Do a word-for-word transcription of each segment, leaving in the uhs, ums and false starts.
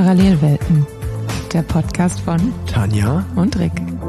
Parallelwelten, der Podcast von Tanja und Rick. Und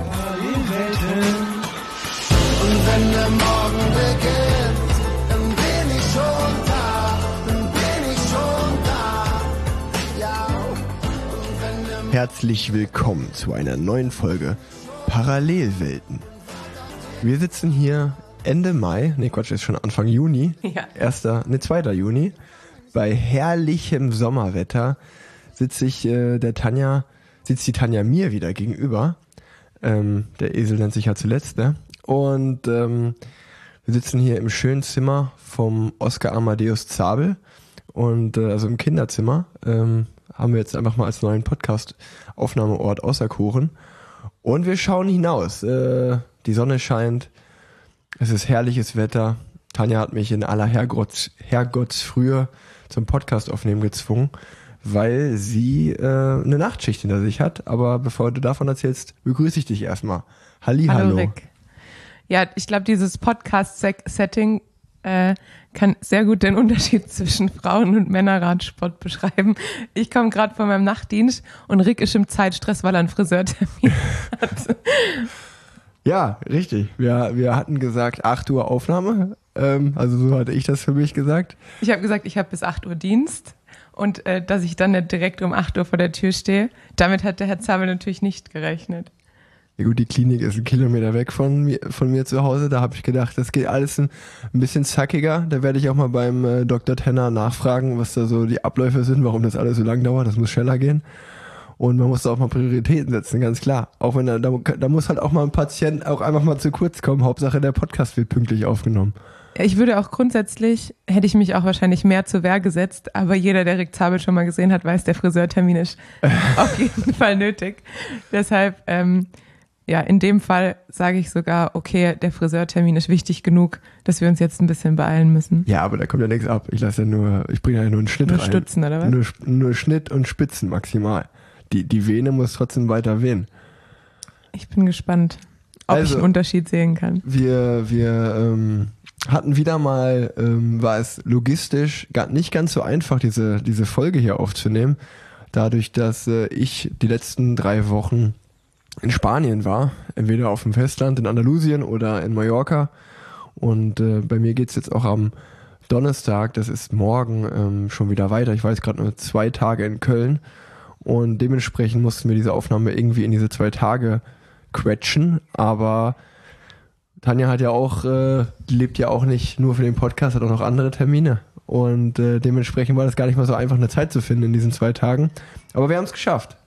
wenn der Morgen beginnt, dann bin ich schon da, dann bin ich schon da, ja. Und wenn der Herzlich willkommen zu einer neuen Folge Parallelwelten. Wir sitzen hier Ende Mai, ne Quatsch, ist schon Anfang Juni, Ja. erster, ne zweiter Juni, bei herrlichem Sommerwetter sitze ich äh, der Tanja, sitzt die Tanja mir wieder gegenüber. Ähm, der Esel nennt sich ja zuletzt, ne? Und ähm, wir sitzen hier im schönen Zimmer vom Oskar Amadeus Zabel und äh, also im Kinderzimmer. Ähm, haben wir jetzt einfach mal als neuen Podcast-Aufnahmeort auserkoren. Und wir schauen hinaus. Äh, die Sonne scheint, es ist herrliches Wetter. Tanja hat mich in aller Herrgotts, Herrgottsfrühe zum Podcast aufnehmen gezwungen, weil sie äh, eine Nachtschicht hinter sich hat. Aber bevor du davon erzählst, begrüße ich dich erstmal. Halli, hallo. Hallo Rick. Ja, ich glaube, dieses Podcast-Setting äh, kann sehr gut den Unterschied zwischen Frauen- und Männerradsport beschreiben. Ich komme gerade von meinem Nachtdienst und Rick ist im Zeitstress, weil er einen Friseurtermin hat. Ja, richtig. Wir, wir hatten gesagt acht Uhr Aufnahme. Ähm, also so hatte ich das für mich gesagt. Ich habe gesagt, ich habe bis acht Uhr Dienst und äh, dass ich dann nicht direkt um acht Uhr vor der Tür stehe. Damit hat der Herr Zabel natürlich nicht gerechnet. Ja gut, die Klinik ist ein Kilometer weg von mir, von mir zu Hause. Da habe ich gedacht, das geht alles ein, ein bisschen zackiger. Da werde ich auch mal beim äh, Doktor Tenner nachfragen, was da so die Abläufe sind, warum das alles so lang dauert. Das muss schneller gehen. Und man muss da auch mal Prioritäten setzen, ganz klar. Auch wenn da, da, da muss halt auch mal ein Patient auch einfach mal zu kurz kommen. Hauptsache der Podcast wird pünktlich aufgenommen. Ich würde auch grundsätzlich, hätte ich mich auch wahrscheinlich mehr zur Wehr gesetzt, aber jeder, der Rick Zabel schon mal gesehen hat, weiß, der Friseurtermin ist auf jeden Fall nötig. Deshalb, ähm, ja, in dem Fall sage ich sogar, okay, der Friseurtermin ist wichtig genug, dass wir uns jetzt ein bisschen beeilen müssen. Ja, aber da kommt ja nichts ab. Ich lasse ja nur, ich bringe ja nur einen Schnitt Nur rein. Stutzen, oder was? Nur, nur Schnitt und Spitzen maximal. Die, die Vene muss trotzdem weiter wehen. Ich bin gespannt, ob Also, ich einen Unterschied sehen kann. Wir, wir ähm, hatten wieder mal, ähm, war es logistisch gar nicht ganz so einfach, diese, diese Folge hier aufzunehmen. Dadurch, dass äh, ich die letzten drei Wochen in Spanien war, entweder auf dem Festland in Andalusien oder in Mallorca. Und äh, bei mir geht's jetzt auch am Donnerstag, das ist morgen, ähm, schon wieder weiter. Ich war jetzt gerade nur zwei Tage in Köln. Und dementsprechend mussten wir diese Aufnahme irgendwie in diese zwei Tage quetschen. Aber Tanja hat ja auch, äh, lebt ja auch nicht nur für den Podcast, hat auch noch andere Termine. Und äh, dementsprechend war das gar nicht mal so einfach, eine Zeit zu finden in diesen zwei Tagen. Aber wir haben es geschafft.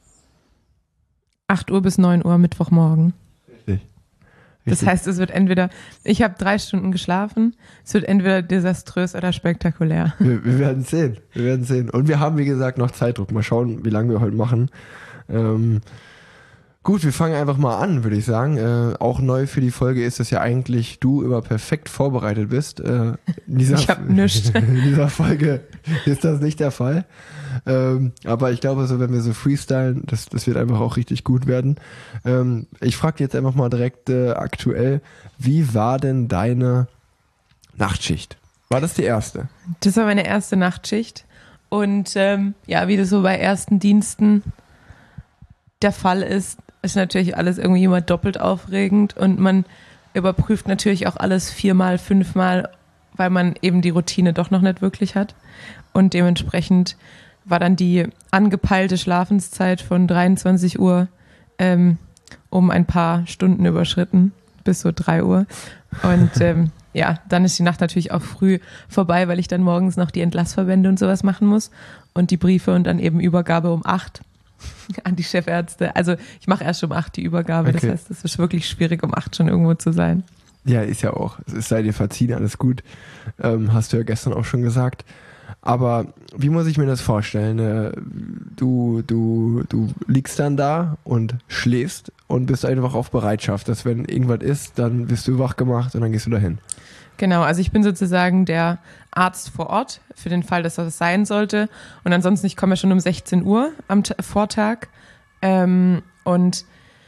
acht Uhr bis neun Uhr Mittwochmorgen. Richtig. Das Richtig. heißt, es wird entweder, ich habe drei Stunden geschlafen, es wird entweder desaströs oder spektakulär. Wir, wir werden sehen. Wir werden sehen. Und wir haben, wie gesagt, noch Zeitdruck. Mal schauen, wie lange wir heute machen. Ähm, gut, wir fangen einfach mal an, würde ich sagen. Äh, auch neu für die Folge ist, dass ja eigentlich du immer perfekt vorbereitet bist. Äh, in dieser, Ich hab nichts. In dieser Folge ist das nicht der Fall. Ähm, aber ich glaube, so wenn wir so freestylen, das, das wird einfach auch richtig gut werden. Ähm, ich frage jetzt einfach mal direkt äh, aktuell, wie war denn deine Nachtschicht? War das die erste? Das war meine erste Nachtschicht und ähm, ja, wie das so bei ersten Diensten der Fall ist, ist natürlich alles irgendwie immer doppelt aufregend und man überprüft natürlich auch alles viermal, fünfmal, weil man eben die Routine doch noch nicht wirklich hat und dementsprechend war dann die angepeilte Schlafenszeit von dreiundzwanzig Uhr ähm, um ein paar Stunden überschritten, bis so drei Uhr. Und ähm, ja, dann ist die Nacht natürlich auch früh vorbei, weil ich dann morgens noch die Entlassverbände und sowas machen muss und die Briefe und dann eben Übergabe um acht an die Chefärzte. Also ich mache erst um acht die Übergabe, Okay. das heißt, es ist wirklich schwierig, um acht schon irgendwo zu sein. Ja, ist ja auch. Es sei dir verziehen, alles gut. Ähm, hast du ja gestern auch schon gesagt. Aber wie muss ich mir das vorstellen? Äh, Du, du, du liegst dann da und schläfst und bist einfach auf Bereitschaft, dass wenn irgendwas ist, dann wirst du wach gemacht und dann gehst du dahin. Genau, also ich bin sozusagen der Arzt vor Ort für den Fall, dass das sein sollte. Und ansonsten, ich komme ja schon um sechzehn Uhr am T- Vortag. Ähm, und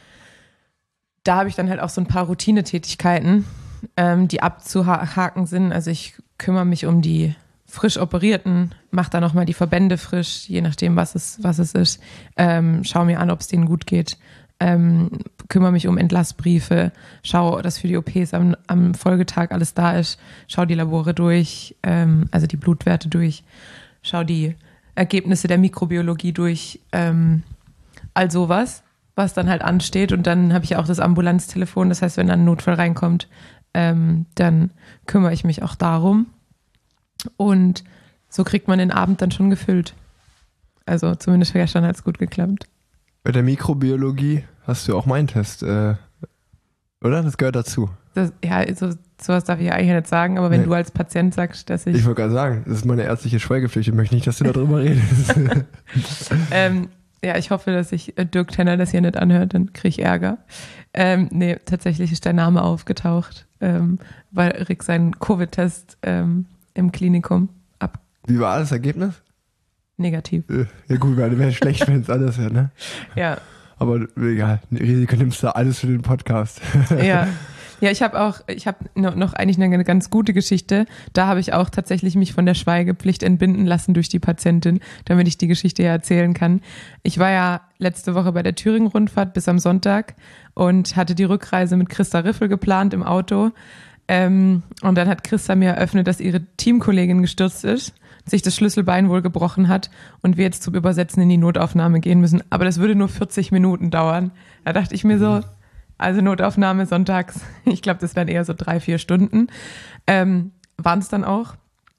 da habe ich dann halt auch so ein paar Routinetätigkeiten, ähm, die abzuhaken sind. Also ich kümmere mich um die frisch Operierten, mache da nochmal die Verbände frisch, je nachdem, was es, was es ist. Ähm, schau mir an, ob es denen gut geht. Ähm, kümmere mich um Entlassbriefe, schau, dass für die O Ps am, am Folgetag alles da ist, schau die Labore durch, ähm, also die Blutwerte durch, schau die Ergebnisse der Mikrobiologie durch, ähm, all sowas, was dann halt ansteht. Und dann habe ich auch das Ambulanztelefon, das heißt, wenn dann ein Notfall reinkommt, ähm, dann kümmere ich mich auch darum. Und so kriegt man den Abend dann schon gefüllt. Also zumindest gestern hat es gut geklappt. Bei der Mikrobiologie hast du auch meinen Test, äh, oder? Das gehört dazu. Das, ja, so, sowas darf ich ja eigentlich nicht sagen, aber wenn Nee. du als Patient sagst, dass ich... Ich wollte gerade sagen, das ist meine ärztliche Schweigepflicht. Ich möchte nicht, dass du darüber redest. ähm, ja, ich hoffe, dass sich äh, Dirk Tenner das hier nicht anhört, dann kriege ich Ärger. Ähm, nee, tatsächlich ist dein Name aufgetaucht, ähm, weil Rick seinen Covid-Test ähm, im Klinikum ab Wie war das Ergebnis? negativ. Äh, Ja gut, wäre schlecht, wenn es alles wäre, ne? Ja, Aber egal, Risiko nimmst du alles für den Podcast. ja. Ja, ich habe auch, ich habe noch, noch eigentlich eine ganz gute Geschichte. Da habe ich auch tatsächlich mich von der Schweigepflicht entbinden lassen durch die Patientin, damit ich die Geschichte ja erzählen kann. Ich war ja letzte Woche bei der Thüringen-Rundfahrt bis am Sonntag und hatte die Rückreise mit Christa Riffel geplant im Auto. Ähm, und dann hat Christa mir eröffnet, dass ihre Teamkollegin gestürzt ist, sich das Schlüsselbein wohl gebrochen hat und wir jetzt zum Übersetzen in die Notaufnahme gehen müssen. Aber das würde nur vierzig Minuten dauern. Da dachte ich mir so, also Notaufnahme sonntags, ich glaube, das wären eher so drei, vier Stunden, ähm, waren es dann auch.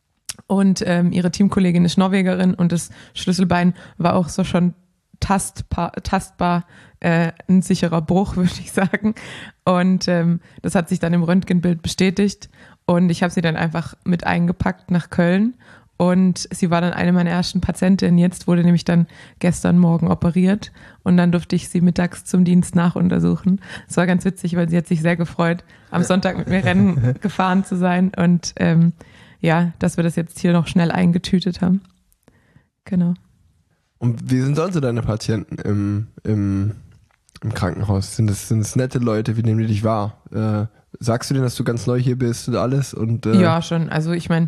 Und ähm, ihre Teamkollegin ist Norwegerin und das Schlüsselbein war auch so schon tastbar, tastbar äh, ein sicherer Bruch, würde ich sagen. Und ähm, das hat sich dann im Röntgenbild bestätigt und ich habe sie dann einfach mit eingepackt nach Köln. Und sie war dann eine meiner ersten Patientinnen. Jetzt wurde nämlich dann gestern Morgen operiert und dann durfte ich sie mittags zum Dienst nachuntersuchen. Es war ganz witzig, weil sie hat sich sehr gefreut, am Sonntag mit mir Rennen gefahren zu sein und ähm, ja, dass wir das jetzt hier noch schnell eingetütet haben. Genau. Und wie sind sonst so deine Patienten im, im, im Krankenhaus? Sind es, sind es nette Leute, wie nehmen die dich wahr? Äh, sagst du denen, dass du ganz neu hier bist und alles? Und, äh, Ja, schon. Also ich meine,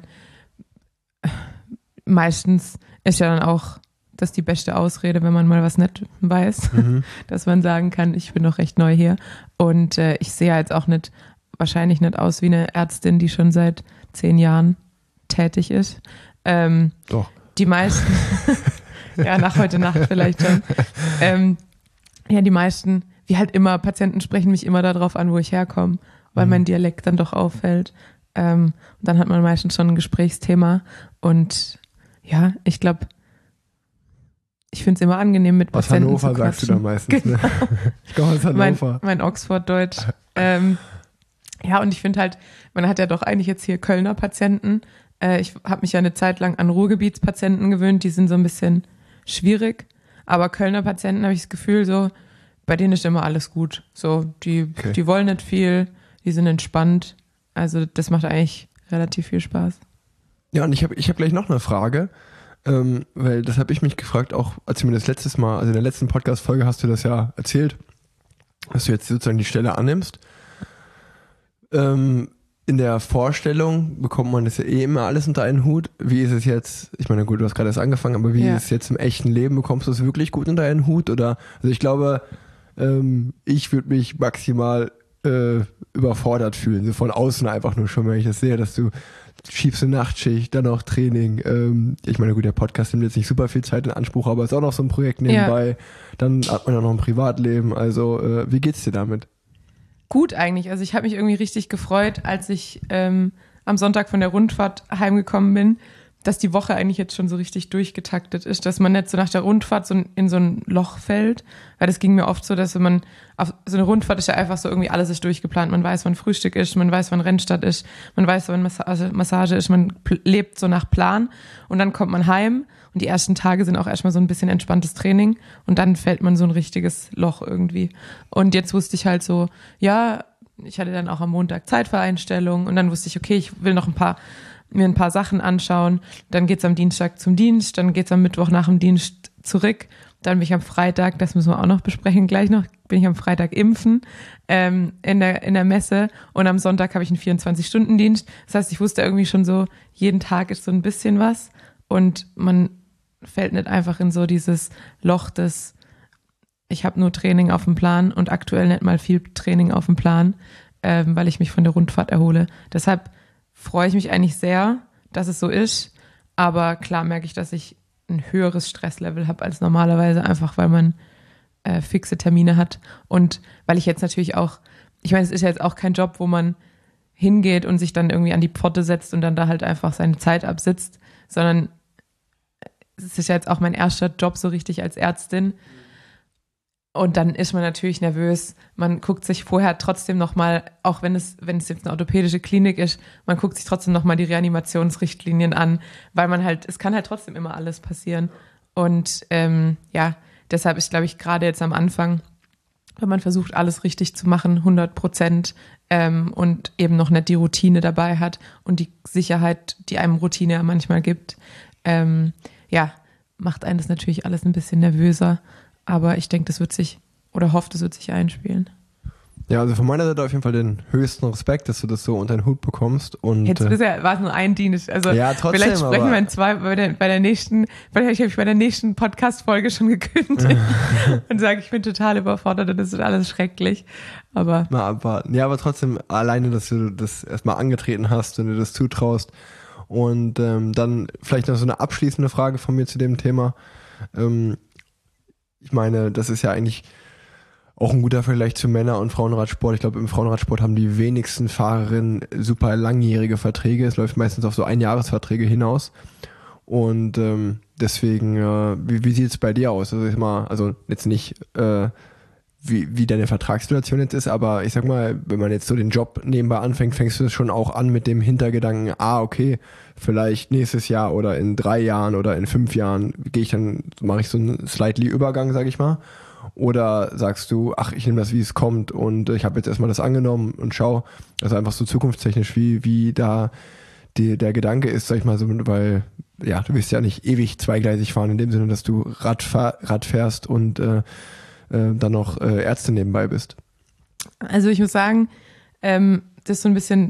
meistens ist ja dann auch das die beste Ausrede, wenn man mal was nicht weiß, Mhm. dass man sagen kann, ich bin noch recht neu hier. Und äh, ich sehe jetzt auch nicht, wahrscheinlich nicht aus wie eine Ärztin, die schon seit zehn Jahren tätig ist. Ähm, Doch. Die meisten, ja, nach heute Nacht vielleicht schon. Ähm, ja, die meisten, wie halt immer, Patienten sprechen mich immer darauf an, wo ich herkomme, weil Mhm. mein Dialekt dann doch auffällt. Ähm, und dann hat man meistens schon ein Gesprächsthema und ja, ich glaube, ich finde es immer angenehm, mit Aus Patienten Hannover zu sagst du quatschen. da meistens, ne? Ich komme aus Mein, Hannover. mein Oxford-Deutsch. ähm, ja, und ich finde halt, man hat ja doch eigentlich jetzt hier Kölner Patienten. Äh, ich habe mich ja eine Zeit lang an Ruhrgebietspatienten gewöhnt, die sind so ein bisschen schwierig. Aber Kölner Patienten habe ich das Gefühl, so, bei denen ist immer alles gut. So, die, Okay. die wollen nicht viel, die sind entspannt. Also das macht eigentlich relativ viel Spaß. Ja, und ich habe ich hab gleich noch eine Frage, ähm, weil das habe ich mich gefragt, auch als du mir das letztes Mal, also in der letzten Podcast-Folge hast du das ja erzählt, dass du jetzt sozusagen die Stelle annimmst. Ähm, in der Vorstellung bekommt man das ja eh immer alles unter einen Hut. Wie ist es jetzt, ich meine, gut, du hast gerade erst angefangen, aber wie Ja. ist es jetzt im echten Leben? Bekommst du es wirklich gut unter einen Hut? Oder, also ich glaube, ähm, ich würde mich maximal äh, überfordert fühlen, so von außen einfach nur schon, wenn ich das sehe, dass du schiebst eine Nachtschicht, dann auch Training. Ähm, ich meine, gut, der Podcast nimmt jetzt nicht super viel Zeit in Anspruch, aber ist auch noch so ein Projekt nebenbei. Dann hat man ja noch ein Privatleben. Also, äh, wie geht's dir damit? Gut eigentlich. Also ich habe mich irgendwie richtig gefreut, als ich ähm, am Sonntag von der Rundfahrt heimgekommen bin, dass die Woche eigentlich jetzt schon so richtig durchgetaktet ist, dass man nicht so nach der Rundfahrt so in so ein Loch fällt, weil das ging mir oft so, dass wenn man auf so eine Rundfahrt ist ja einfach so irgendwie alles ist durchgeplant, man weiß, wann Frühstück ist, man weiß, wann Rennstart ist, man weiß, wann Massage, Massage ist, man pl- lebt so nach Plan und dann kommt man heim und die ersten Tage sind auch erstmal so ein bisschen entspanntes Training und dann fällt man so ein richtiges Loch irgendwie. Und jetzt wusste ich halt so, ja, ich hatte dann auch am Montag Zeitvereinstellung und dann wusste ich, okay, ich will noch ein paar mir ein paar Sachen anschauen, dann geht's am Dienstag zum Dienst, dann geht's am Mittwoch nach dem Dienst zurück, Dann bin ich am Freitag, das müssen wir auch noch besprechen, gleich noch, bin ich am Freitag impfen ähm, in der, in der Messe und am Sonntag habe ich einen vierundzwanzig-Stunden-Dienst. Das heißt, ich wusste irgendwie schon so, jeden Tag ist so ein bisschen was und man fällt nicht einfach in so dieses Loch des, ich habe nur Training auf dem Plan und aktuell nicht mal viel Training auf dem Plan, ähm, weil ich mich von der Rundfahrt erhole. Deshalb freue ich mich eigentlich sehr, dass es so ist, aber klar merke ich, dass ich ein höheres Stresslevel habe als normalerweise, einfach weil man äh, fixe Termine hat und weil ich jetzt natürlich auch, ich meine, es ist ja jetzt auch kein Job, wo man hingeht und sich dann irgendwie an die Pforte setzt und dann da halt einfach seine Zeit absitzt, sondern es ist ja jetzt auch mein erster Job so richtig als Ärztin und dann ist man natürlich nervös, man guckt sich vorher trotzdem nochmal, auch wenn es, wenn es jetzt eine orthopädische Klinik ist, man guckt sich trotzdem nochmal die Reanimationsrichtlinien an, weil man halt, es kann halt trotzdem immer alles passieren und ähm, ja, deshalb ist, glaube ich, gerade jetzt am Anfang, wenn man versucht, alles richtig zu machen, hundert Prozent ähm, und eben noch nicht die Routine dabei hat und die Sicherheit, die einem Routine ja manchmal gibt, ähm, ja, macht einen das natürlich alles ein bisschen nervöser. Aber ich denke, das wird sich, oder hoffe, das wird sich einspielen. Ja, also von meiner Seite auf jeden Fall den höchsten Respekt, dass du das so unter den Hut bekommst. Und, Jetzt bisher war es nur ein Dienst. Also ja, trotzdem, vielleicht sprechen wir in zwei, bei der, bei der nächsten, vielleicht habe ich bei der nächsten Podcast-Folge schon gekündigt und sage, ich bin total überfordert und das ist alles schrecklich. Aber mal abwarten. Ja, aber trotzdem alleine, dass du das erstmal angetreten hast und dir das zutraust. Und ähm, dann vielleicht noch so eine abschließende Frage von mir zu dem Thema. Ähm, ich meine, das ist ja eigentlich auch ein guter Vergleich zu Männer- und Frauenradsport. Ich glaube, im Frauenradsport haben die wenigsten Fahrerinnen super langjährige Verträge. Es läuft meistens auf so Einjahresverträge hinaus. Und ähm, deswegen, äh, wie, wie sieht es bei dir aus? Also, ich mal, also jetzt nicht, äh, wie, wie deine Vertragssituation jetzt ist, aber ich sag mal, wenn man jetzt so den Job nebenbei anfängt, fängst du das schon auch an mit dem Hintergedanken, ah, okay, vielleicht nächstes Jahr oder in drei Jahren oder in fünf Jahren gehe ich dann, mache ich so einen slightly Übergang, sag ich mal. Oder sagst du, ach, ich nehme das, wie es kommt und ich habe jetzt erstmal das angenommen und schau, also einfach so zukunftstechnisch, wie, wie da die, der Gedanke ist, sag ich mal so, weil, ja, du wirst ja nicht ewig zweigleisig fahren, in dem Sinne, dass du Rad, fahr, Rad fährst und äh, äh, dann noch äh, Ärzte nebenbei bist. Also ich muss sagen, ähm, das ist so ein bisschen,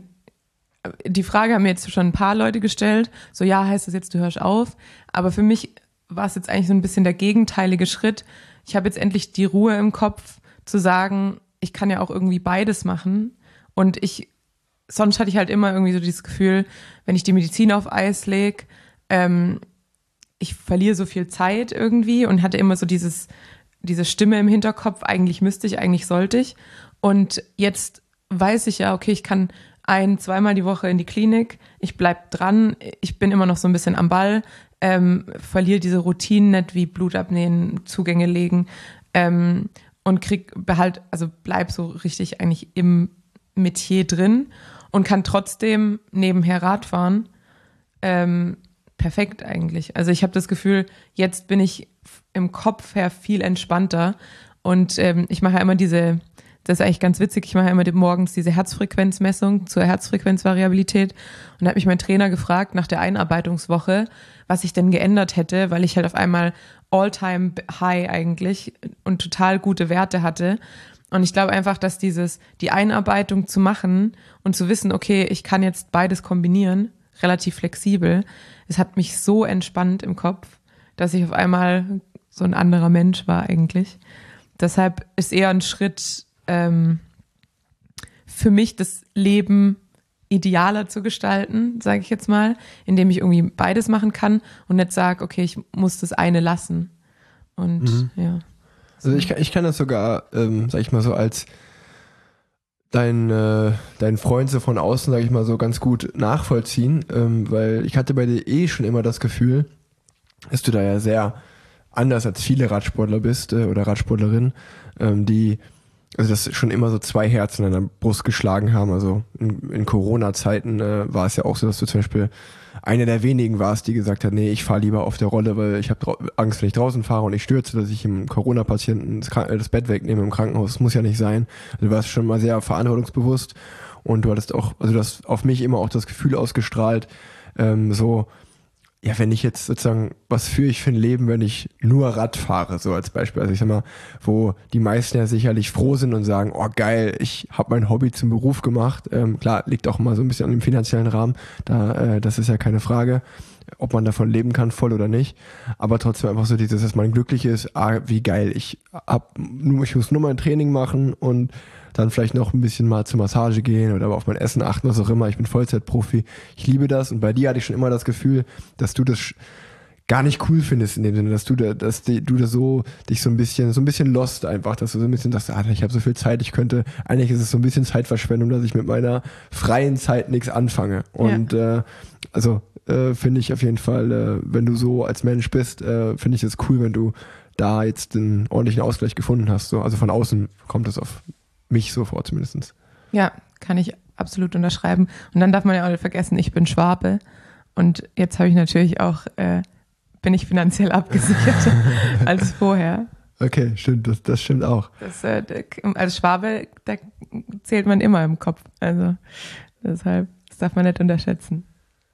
die Frage haben mir jetzt schon ein paar Leute gestellt, so ja, heißt das jetzt, du hörst auf, aber für mich war es jetzt eigentlich so ein bisschen der gegenteilige Schritt. Ich habe jetzt endlich die Ruhe im Kopf zu sagen, ich kann ja auch irgendwie beides machen und ich, sonst hatte ich halt immer irgendwie so dieses Gefühl, wenn ich die Medizin auf Eis lege, ähm, ich verliere so viel Zeit irgendwie und hatte immer so dieses, diese Stimme im Hinterkopf, eigentlich müsste ich, eigentlich sollte ich und jetzt weiß ich ja, okay, ich kann ein-, zweimal die Woche in die Klinik, ich bleib dran, ich bin immer noch so ein bisschen am Ball, ähm, verliere diese Routinen nicht wie Blut abnehmen, Zugänge legen ähm, und krieg behalt, also bleib so richtig eigentlich im Metier drin und kann trotzdem nebenher Rad fahren. Ähm, perfekt eigentlich. Also ich habe das Gefühl, jetzt bin ich im Kopf her viel entspannter und ähm, ich mache ja immer diese, das ist eigentlich ganz witzig, ich mache ja immer morgens diese Herzfrequenzmessung zur Herzfrequenzvariabilität und da hat mich mein Trainer gefragt nach der Einarbeitungswoche, was ich denn geändert hätte, weil ich halt auf einmal All-Time-High eigentlich und total gute Werte hatte. Und ich glaube einfach, dass dieses, die Einarbeitung zu machen und zu wissen, okay, ich kann jetzt beides kombinieren, relativ flexibel, es hat mich so entspannt im Kopf, dass ich auf einmal so ein anderer Mensch war eigentlich. Deshalb ist eher ein Schritt ähm, für mich, das Leben idealer zu gestalten, sage ich jetzt mal, indem ich irgendwie beides machen kann und nicht sage, okay, ich muss das eine lassen. Und mhm. ja. So. Also ich kann, ich kann das sogar, ähm, sag ich mal so, als dein, äh, dein Freund so von außen, sag ich mal so, ganz gut nachvollziehen, ähm, weil ich hatte bei dir eh schon immer das Gefühl, dass du da ja sehr anders als viele Radsportler bist äh, oder Radsportlerinnen, ähm, die also das schon immer so zwei Herzen an der Brust geschlagen haben. Also in, in Corona-Zeiten äh, war es ja auch so, dass du zum Beispiel eine der wenigen warst, die gesagt hat, nee, ich fahre lieber auf der Rolle, weil ich habe Angst, wenn ich draußen fahre und ich stürze, dass ich im Corona-Patienten das, das Bett wegnehme im Krankenhaus. Das muss ja nicht sein. Also du warst schon mal sehr verantwortungsbewusst und du hattest auch, also du hast auf mich immer auch das Gefühl ausgestrahlt, ähm, so, ja, wenn ich jetzt sozusagen, was führe ich für ein Leben, wenn ich nur Rad fahre, so als Beispiel. Also ich sag mal, wo die meisten ja sicherlich froh sind und sagen, oh geil, ich habe mein Hobby zum Beruf gemacht. Ähm, klar, liegt auch mal so ein bisschen an dem finanziellen Rahmen, da, äh, das ist ja keine Frage, ob man davon leben kann, voll oder nicht. Aber trotzdem einfach so dieses, dass man glücklich ist, ah, wie geil, ich hab nur, ich muss nur mein Training machen und dann vielleicht noch ein bisschen mal zur Massage gehen oder auf mein Essen achten, was auch immer. Ich bin Vollzeitprofi. Ich liebe das. Und bei dir hatte ich schon immer das Gefühl, dass du das gar nicht cool findest in dem Sinne, dass du da, dass die, du da so dich so ein bisschen, so ein bisschen lost einfach, dass du so ein bisschen sagst, ah, ich habe so viel Zeit, ich könnte, eigentlich ist es so ein bisschen Zeitverschwendung, dass ich mit meiner freien Zeit nichts anfange. Und ja. äh, also äh, finde ich auf jeden Fall, äh, wenn du so als Mensch bist, äh, finde ich es cool, wenn du da jetzt einen ordentlichen Ausgleich gefunden hast. So. Also von außen kommt es auf mich so vor zumindest. Ja, kann ich absolut unterschreiben. Und dann darf man ja auch nicht vergessen, ich bin Schwabe und jetzt habe ich natürlich auch, äh, bin ich finanziell abgesichert als vorher. Okay, stimmt, das, das stimmt auch. Das, äh, als Schwabe, da zählt man immer im Kopf. Also deshalb, das darf man nicht unterschätzen.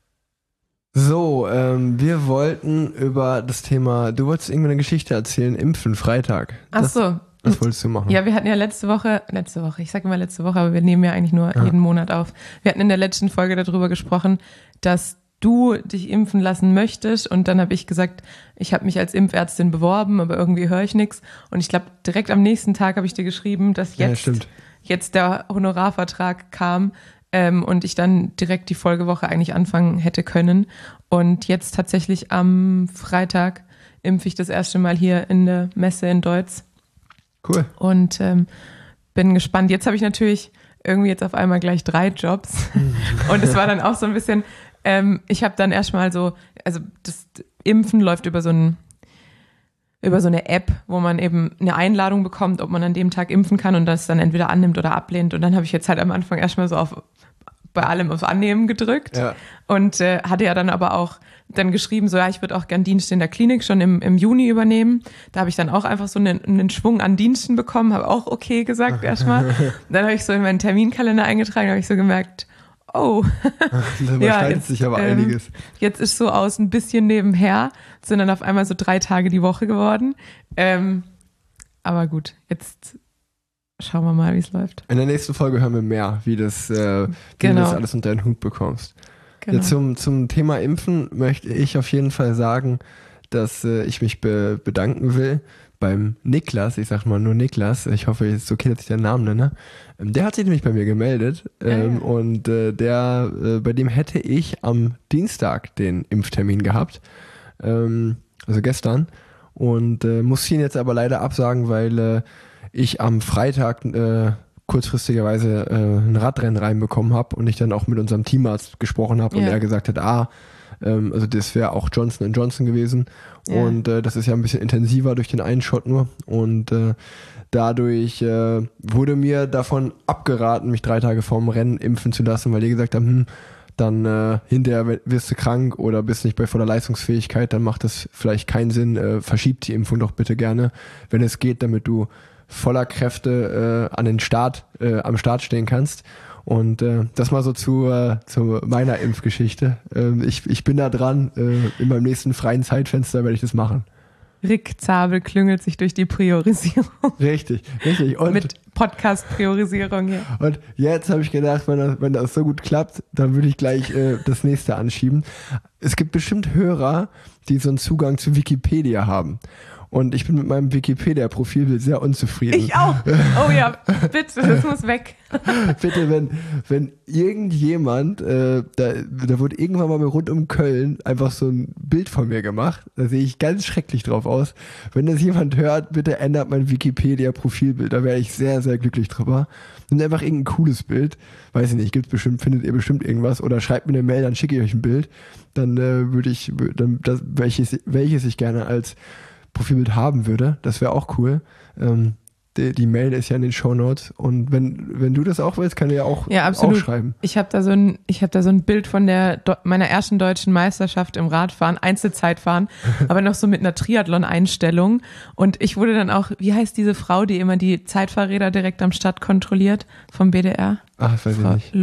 So, ähm, wir wollten über das Thema, du wolltest irgendeine Geschichte erzählen, Impfen, Freitag. Ach das, so. Das wolltest du machen. Ja, wir hatten ja letzte Woche, letzte Woche, ich sage immer letzte Woche, aber wir nehmen ja eigentlich nur ja. jeden Monat auf. Wir hatten in der letzten Folge darüber gesprochen, dass du dich impfen lassen möchtest und dann habe ich gesagt, ich habe mich als Impfärztin beworben, aber irgendwie höre ich nichts. Und ich glaube, direkt am nächsten Tag habe ich dir geschrieben, dass jetzt, ja, jetzt der Honorarvertrag kam ähm, und ich dann direkt die Folgewoche eigentlich anfangen hätte können. Und jetzt tatsächlich am Freitag impfe ich das erste Mal hier in der Messe in Deutz. Cool. Und ähm, bin gespannt. Jetzt habe ich natürlich irgendwie jetzt auf einmal gleich drei Jobs. Und es war dann auch so ein bisschen, ähm, ich habe dann erstmal so, also das Impfen läuft über so ein, über so eine App, wo man eben eine Einladung bekommt, ob man an dem Tag impfen kann und das dann entweder annimmt oder ablehnt. Und dann habe ich jetzt halt am Anfang erstmal so auf bei allem auf Annehmen gedrückt ja. und äh, hatte ja dann aber auch dann geschrieben, so ja, ich würde auch gern Dienste in der Klinik schon im, im Juni übernehmen. Da habe ich dann auch einfach so einen, einen Schwung an Diensten bekommen, habe auch okay gesagt erstmal. Dann habe ich so in meinen Terminkalender eingetragen, habe ich so gemerkt, oh, da ja, jetzt, sich aber ähm, einiges. Jetzt ist so aus ein bisschen nebenher, sind dann auf einmal so drei Tage die Woche geworden. Ähm, aber gut, jetzt schauen wir mal, wie es läuft. In der nächsten Folge hören wir mehr, wie, das, äh, wie genau. du das alles unter den Hut bekommst. Genau. Ja, zum, zum Thema Impfen möchte ich auf jeden Fall sagen, dass äh, ich mich be- bedanken will beim Niklas, ich sag mal nur Niklas, ich hoffe, es ist okay, dass ich den Namen nenne. Ähm, der hat sich nämlich bei mir gemeldet ähm, ah, ja. und äh, der, äh, bei dem hätte ich am Dienstag den Impftermin gehabt, ähm, also gestern, und äh, muss ihn jetzt aber leider absagen, weil äh, ich am Freitag äh, kurzfristigerweise äh, ein Radrennen reinbekommen habe und ich dann auch mit unserem Teamarzt gesprochen habe und ja. er gesagt hat, ah, ähm, also das wäre auch Johnson and Johnson gewesen ja. und äh, das ist ja ein bisschen intensiver durch den einen Shot nur und äh, dadurch äh, wurde mir davon abgeraten, mich drei Tage vorm Rennen impfen zu lassen, weil die gesagt haben, hm, dann äh, hinterher wirst du krank oder bist nicht bei voller Leistungsfähigkeit, dann macht das vielleicht keinen Sinn, äh, verschiebt die Impfung doch bitte gerne, wenn es geht, damit du voller Kräfte äh, an den Start, äh, am Start stehen kannst. Und äh, das mal so zu, äh, zu meiner Impfgeschichte. Äh, ich, ich bin da dran. Äh, in meinem nächsten freien Zeitfenster werde ich das machen. Rick Zabel klüngelt sich durch die Priorisierung. Richtig, richtig. Und, mit Podcast-Priorisierung hier. Und jetzt habe ich gedacht, wenn das, wenn das so gut klappt, dann würde ich gleich äh, das nächste anschieben. Es gibt bestimmt Hörer, die so einen Zugang zu Wikipedia haben. Und ich bin mit meinem Wikipedia-Profilbild sehr unzufrieden. Ich auch. Oh ja, bitte, das muss weg. Bitte, wenn, wenn irgendjemand, äh, da, da wurde irgendwann mal rund um Köln einfach so ein Bild von mir gemacht. Da sehe ich ganz schrecklich drauf aus. Wenn das jemand hört, bitte ändert mein Wikipedia-Profilbild. Da wäre ich sehr, sehr glücklich drüber. Nimmt einfach irgendein cooles Bild. Weiß ich nicht, gibt's bestimmt, findet ihr bestimmt irgendwas. Oder schreibt mir eine Mail, dann schicke ich euch ein Bild. Dann äh, würde ich, dann, das, welches, welches ich gerne als Profilbild haben würde, das wäre auch cool. Ähm, die, die Mail ist ja in den Shownotes und wenn, wenn du das auch willst, kann ich ja auch, ja, absolut. auch schreiben. Ich habe da so ein, ich habe da so ein Bild von der meiner ersten deutschen Meisterschaft im Radfahren, Einzelzeitfahren, aber noch so mit einer Triathlon-Einstellung. Und ich wurde dann auch, wie heißt diese Frau, die immer die Zeitfahrräder direkt am Start kontrolliert vom B D R? Ach, weiß Frau ich nicht. Lutz?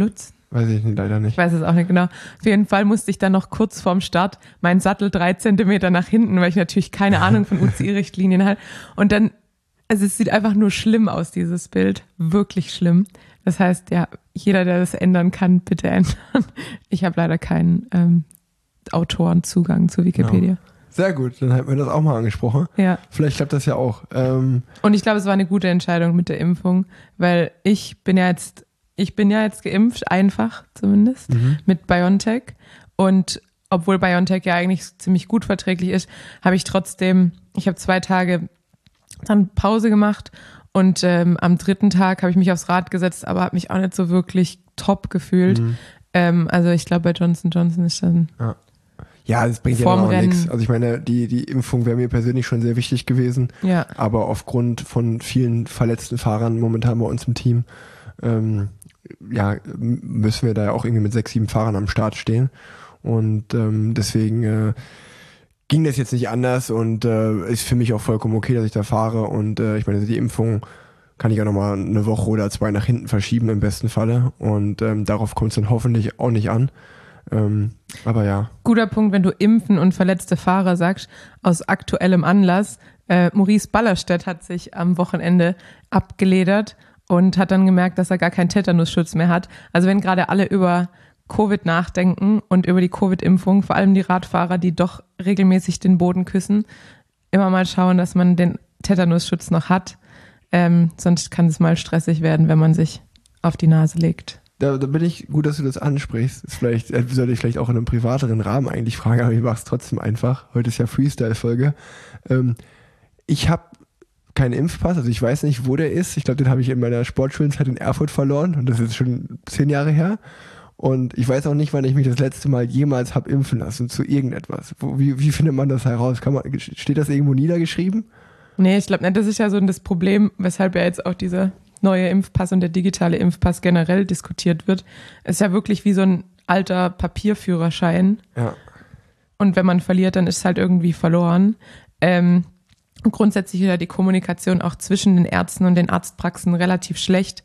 Weiß ich leider nicht. Ich weiß es auch nicht genau. Auf jeden Fall musste ich dann noch kurz vorm Start meinen Sattel drei Zentimeter nach hinten, weil ich natürlich keine Ahnung von U C I-Richtlinien hatte. Und dann, also es sieht einfach nur schlimm aus, dieses Bild. Wirklich schlimm. Das heißt, ja, jeder, der das ändern kann, bitte ändern. Ich habe leider keinen ähm, Autorenzugang zu Wikipedia. Genau. Sehr gut, dann hätten wir das auch mal angesprochen. Ja. Vielleicht klappt das ja auch. Ähm, Und ich glaube, es war eine gute Entscheidung mit der Impfung, weil ich bin ja jetzt, ich bin ja jetzt geimpft, einfach zumindest, mhm. mit BioNTech. Und obwohl BioNTech ja eigentlich ziemlich gut verträglich ist, habe ich trotzdem, ich habe zwei Tage dann Pause gemacht und ähm, am dritten Tag habe ich mich aufs Rad gesetzt, aber habe mich auch nicht so wirklich top gefühlt. Mhm. Ähm, also ich glaube, bei Johnson und Johnson ist dann... Ja. Ja, das bringt ja auch nichts. Also ich meine, die, die Impfung wäre mir persönlich schon sehr wichtig gewesen. Ja. Aber aufgrund von vielen verletzten Fahrern momentan bei uns im Team, ähm, ja, müssen wir da ja auch irgendwie mit sechs, sieben Fahrern am Start stehen. Und ähm, deswegen äh, ging das jetzt nicht anders und äh, ist für mich auch vollkommen okay, dass ich da fahre. Und äh, ich meine, die Impfung kann ich auch nochmal eine Woche oder zwei nach hinten verschieben im besten Falle. Und ähm, darauf kommt es dann hoffentlich auch nicht an. Ähm, aber ja. Guter Punkt, wenn du Impfen und verletzte Fahrer sagst, aus aktuellem Anlass. Äh, Maurice Ballerstedt hat sich am Wochenende abgeledert und hat dann gemerkt, dass er gar keinen Tetanusschutz mehr hat. Also wenn gerade alle über Covid nachdenken und über die Covid-Impfung, vor allem die Radfahrer, die doch regelmäßig den Boden küssen, immer mal schauen, dass man den Tetanusschutz noch hat. Ähm, sonst kann es mal stressig werden, wenn man sich auf die Nase legt. Da, da bin ich gut, dass du das ansprichst. Das vielleicht, äh, sollte ich vielleicht auch in einem privateren Rahmen eigentlich fragen, aber ich mache es trotzdem einfach. Heute ist ja Freestyle-Folge. Ähm, ich habe keinen Impfpass, also ich weiß nicht, wo der ist. Ich glaube, den habe ich in meiner Sportschulenzeit in Erfurt verloren und das ist schon zehn Jahre her. Und ich weiß auch nicht, wann ich mich das letzte Mal jemals habe impfen lassen zu irgendetwas. Wo, wie, wie findet man das heraus? Kann man, steht das irgendwo niedergeschrieben? Nee, ich glaube nicht. Das ist ja so das Problem, weshalb ja jetzt auch dieser neue Impfpass und der digitale Impfpass generell diskutiert wird. Es ist ja wirklich wie so ein alter Papierführerschein. Ja. Und wenn man verliert, dann ist es halt irgendwie verloren. Ähm, und grundsätzlich ist ja die Kommunikation auch zwischen den Ärzten und den Arztpraxen relativ schlecht.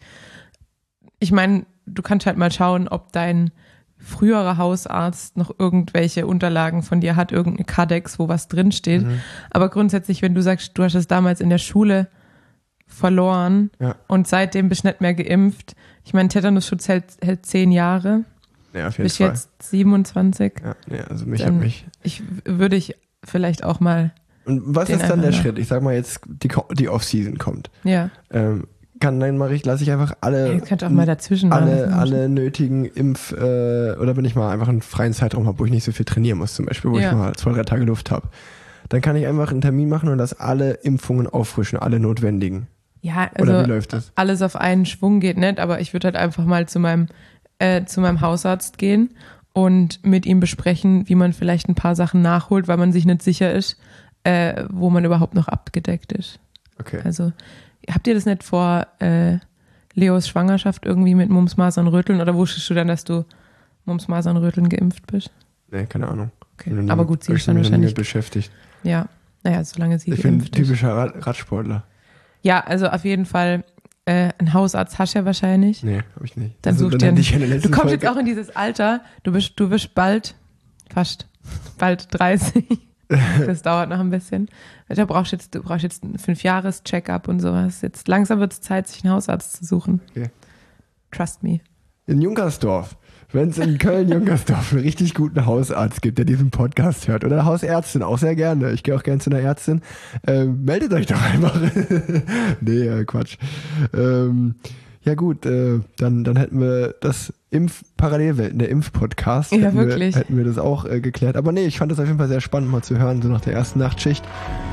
Ich meine, du kannst halt mal schauen, ob dein früherer Hausarzt noch irgendwelche Unterlagen von dir hat, irgendeine Kadex, wo was drinsteht. Mhm. Aber grundsätzlich, wenn du sagst, du hast es damals in der Schule verloren ja. und seitdem bist du nicht mehr geimpft. Ich meine, Tetanusschutz hält, hält zehn Jahre. Ja, auf jeden bis Fall. Jetzt siebenundzwanzig. Ja, nee, also mich hat mich. Ich würde ich vielleicht auch mal. Und was ist dann der nach. Schritt? Ich sag mal jetzt, die, die Off-Season kommt. Ja. Ähm, kann dann mache ich, lasse ich einfach alle, ja, auch mal dazwischen alle, mal alle nötigen Impf, äh, oder wenn ich mal einfach einen freien Zeitraum habe, wo ich nicht so viel trainieren muss, zum Beispiel, wo ja. ich mal zwei, drei Tage Luft habe. Dann kann ich einfach einen Termin machen und das alle Impfungen auffrischen, alle notwendigen. Ja, also oder wie läuft das? Alles auf einen Schwung geht nicht, aber ich würde halt einfach mal zu meinem, äh, zu meinem Hausarzt gehen und mit ihm besprechen, wie man vielleicht ein paar Sachen nachholt, weil man sich nicht sicher ist, äh, wo man überhaupt noch abgedeckt ist. Okay. Also habt ihr das nicht vor äh, Leos Schwangerschaft irgendwie mit Mumps, Masern, Röteln oder wusstest du dann, dass du Mumps, Masern, Röteln geimpft bist? Nee, keine Ahnung. Okay. Aber gut, sie ist dann wahrscheinlich beschäftigt. Ja, naja, solange sie ich geimpft ist. Ich bin typischer Rad- Radsportler. Ja, also auf jeden Fall, äh, einen Hausarzt hast du ja wahrscheinlich. Nee, hab ich nicht. Dann also, such dann dir ich einen, Du kommst Folge. Jetzt auch in dieses Alter, du bist, du bist bald, fast, bald dreißig. Das dauert noch ein bisschen. Da brauchst jetzt, du brauchst jetzt einen Fünf-Jahres-Check-up und sowas. Jetzt langsam wird es Zeit, sich einen Hausarzt zu suchen. Okay. Trust me. In Junkersdorf. Wenn es in Köln-Junkersdorf einen richtig guten Hausarzt gibt, der diesen Podcast hört, oder eine Hausärztin, auch sehr gerne. Ich gehe auch gerne zu einer Ärztin. Ähm, meldet euch doch einfach. nee, äh, Quatsch. Ähm, ja gut, äh, dann, dann hätten wir das Impf-Parallelwelten, der Impf-Podcast. Ja, hätten wirklich. Wir, hätten wir das auch äh, geklärt. Aber nee, ich fand das auf jeden Fall sehr spannend, mal zu hören, so nach der ersten Nachtschicht.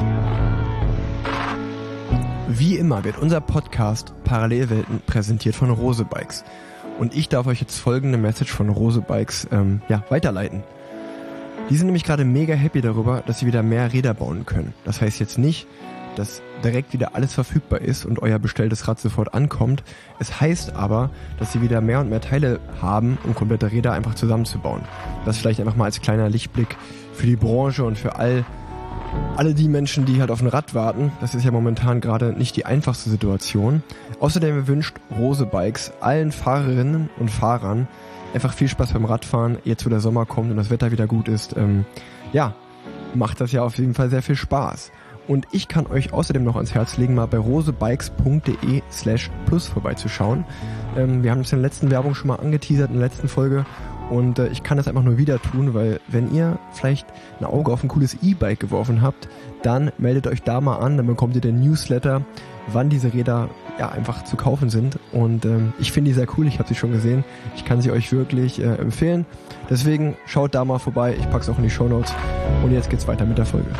Wie immer wird unser Podcast Parallelwelten präsentiert von Rose Bikes. Und ich darf euch jetzt folgende Message von Rose Bikes ähm, ja, weiterleiten. Die sind nämlich gerade mega happy darüber, dass sie wieder mehr Räder bauen können. Das heißt jetzt nicht, dass direkt wieder alles verfügbar ist und euer bestelltes Rad sofort ankommt. Es heißt aber, dass sie wieder mehr und mehr Teile haben, um komplette Räder einfach zusammenzubauen. Das vielleicht einfach mal als kleiner Lichtblick für die Branche und für all alle die Menschen, die halt auf ein Rad warten. Das ist ja momentan gerade nicht die einfachste Situation. Außerdem wünscht Rose Bikes allen Fahrerinnen und Fahrern einfach viel Spaß beim Radfahren, jetzt wo der Sommer kommt und das Wetter wieder gut ist. Ähm, ja, macht das ja auf jeden Fall sehr viel Spaß. Und ich kann euch außerdem noch ans Herz legen, mal bei rosebikes.de slash plus vorbeizuschauen. Ähm, wir haben es in der letzten Werbung schon mal angeteasert, in der letzten Folge. Und äh, ich kann das einfach nur wieder tun, weil wenn ihr vielleicht ein Auge auf ein cooles E-Bike geworfen habt, dann meldet euch da mal an, dann bekommt ihr den Newsletter, wann diese Räder ja einfach zu kaufen sind. Und ähm, ich finde die sehr cool, ich habe sie schon gesehen. Ich kann sie euch wirklich äh, empfehlen. Deswegen schaut da mal vorbei, ich packe es auch in die Shownotes. Und jetzt geht's weiter mit der Folge.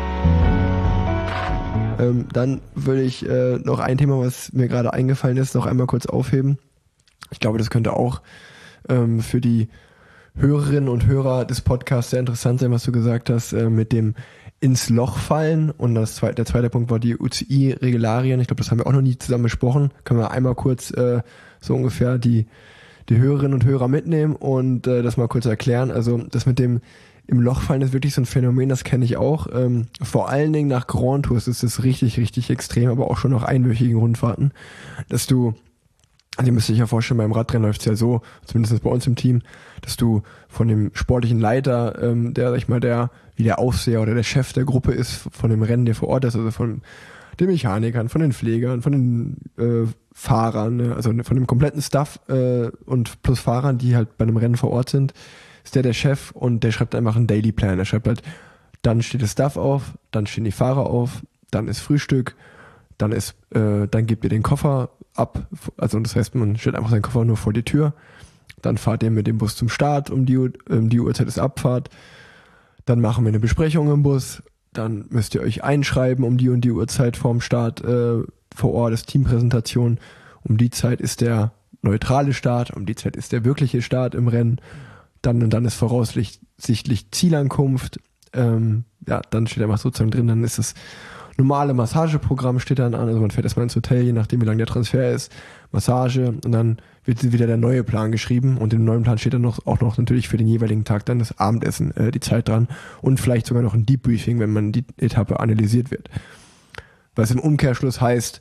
Ähm, dann würde ich äh, noch ein Thema, was mir gerade eingefallen ist, noch einmal kurz aufheben. Ich glaube, das könnte auch ähm, für die Hörerinnen und Hörer des Podcasts sehr interessant sein, was du gesagt hast, äh, mit dem ins Loch fallen. Und das zweite, der zweite Punkt war die U C I-Regularien. Ich glaube, das haben wir auch noch nie zusammen besprochen. Können wir einmal kurz äh, so ungefähr die, die Hörerinnen und Hörer mitnehmen und äh, das mal kurz erklären. Also das mit dem im Loch fallen ist wirklich so ein Phänomen, das kenne ich auch. Ähm, vor allen Dingen nach Grand Tours ist es richtig, richtig extrem, aber auch schon nach einwöchigen Rundfahrten, dass du, also ihr müsst euch ja vorstellen, beim Radrennen läuft es ja so, zumindest bei uns im Team, dass du von dem sportlichen Leiter, ähm, der, sag ich mal, der, wie der Aufseher oder der Chef der Gruppe ist, von dem Rennen, der vor Ort ist, also von den Mechanikern, von den Pflegern, von den äh, Fahrern, ne, also von dem kompletten Staff äh, und plus Fahrern, die halt bei einem Rennen vor Ort sind, ist der der Chef und der schreibt einfach einen Daily Plan. Er schreibt halt, dann steht das Staff auf, dann stehen die Fahrer auf, dann ist Frühstück, dann ist, äh, dann gebt ihr den Koffer ab, also das heißt, man stellt einfach seinen Koffer nur vor die Tür, dann fahrt ihr mit dem Bus zum Start, um die, um die Uhrzeit ist Abfahrt, dann machen wir eine Besprechung im Bus, dann müsst ihr euch einschreiben um die und die Uhrzeit vorm Start äh, vor Ort, das Teampräsentation, um die Zeit ist der neutrale Start, um die Zeit ist der wirkliche Start im Rennen, dann und dann ist voraussichtlich Zielankunft, ähm, ja, dann steht einfach sozusagen drin, dann ist das normale Massageprogramm steht dann an, also man fährt erstmal ins Hotel, je nachdem wie lang der Transfer ist, Massage und dann wird wieder der neue Plan geschrieben und im neuen Plan steht dann noch, auch noch natürlich für den jeweiligen Tag dann das Abendessen, äh, die Zeit dran und vielleicht sogar noch ein Debriefing, wenn man die Etappe analysiert wird. Was im Umkehrschluss heißt,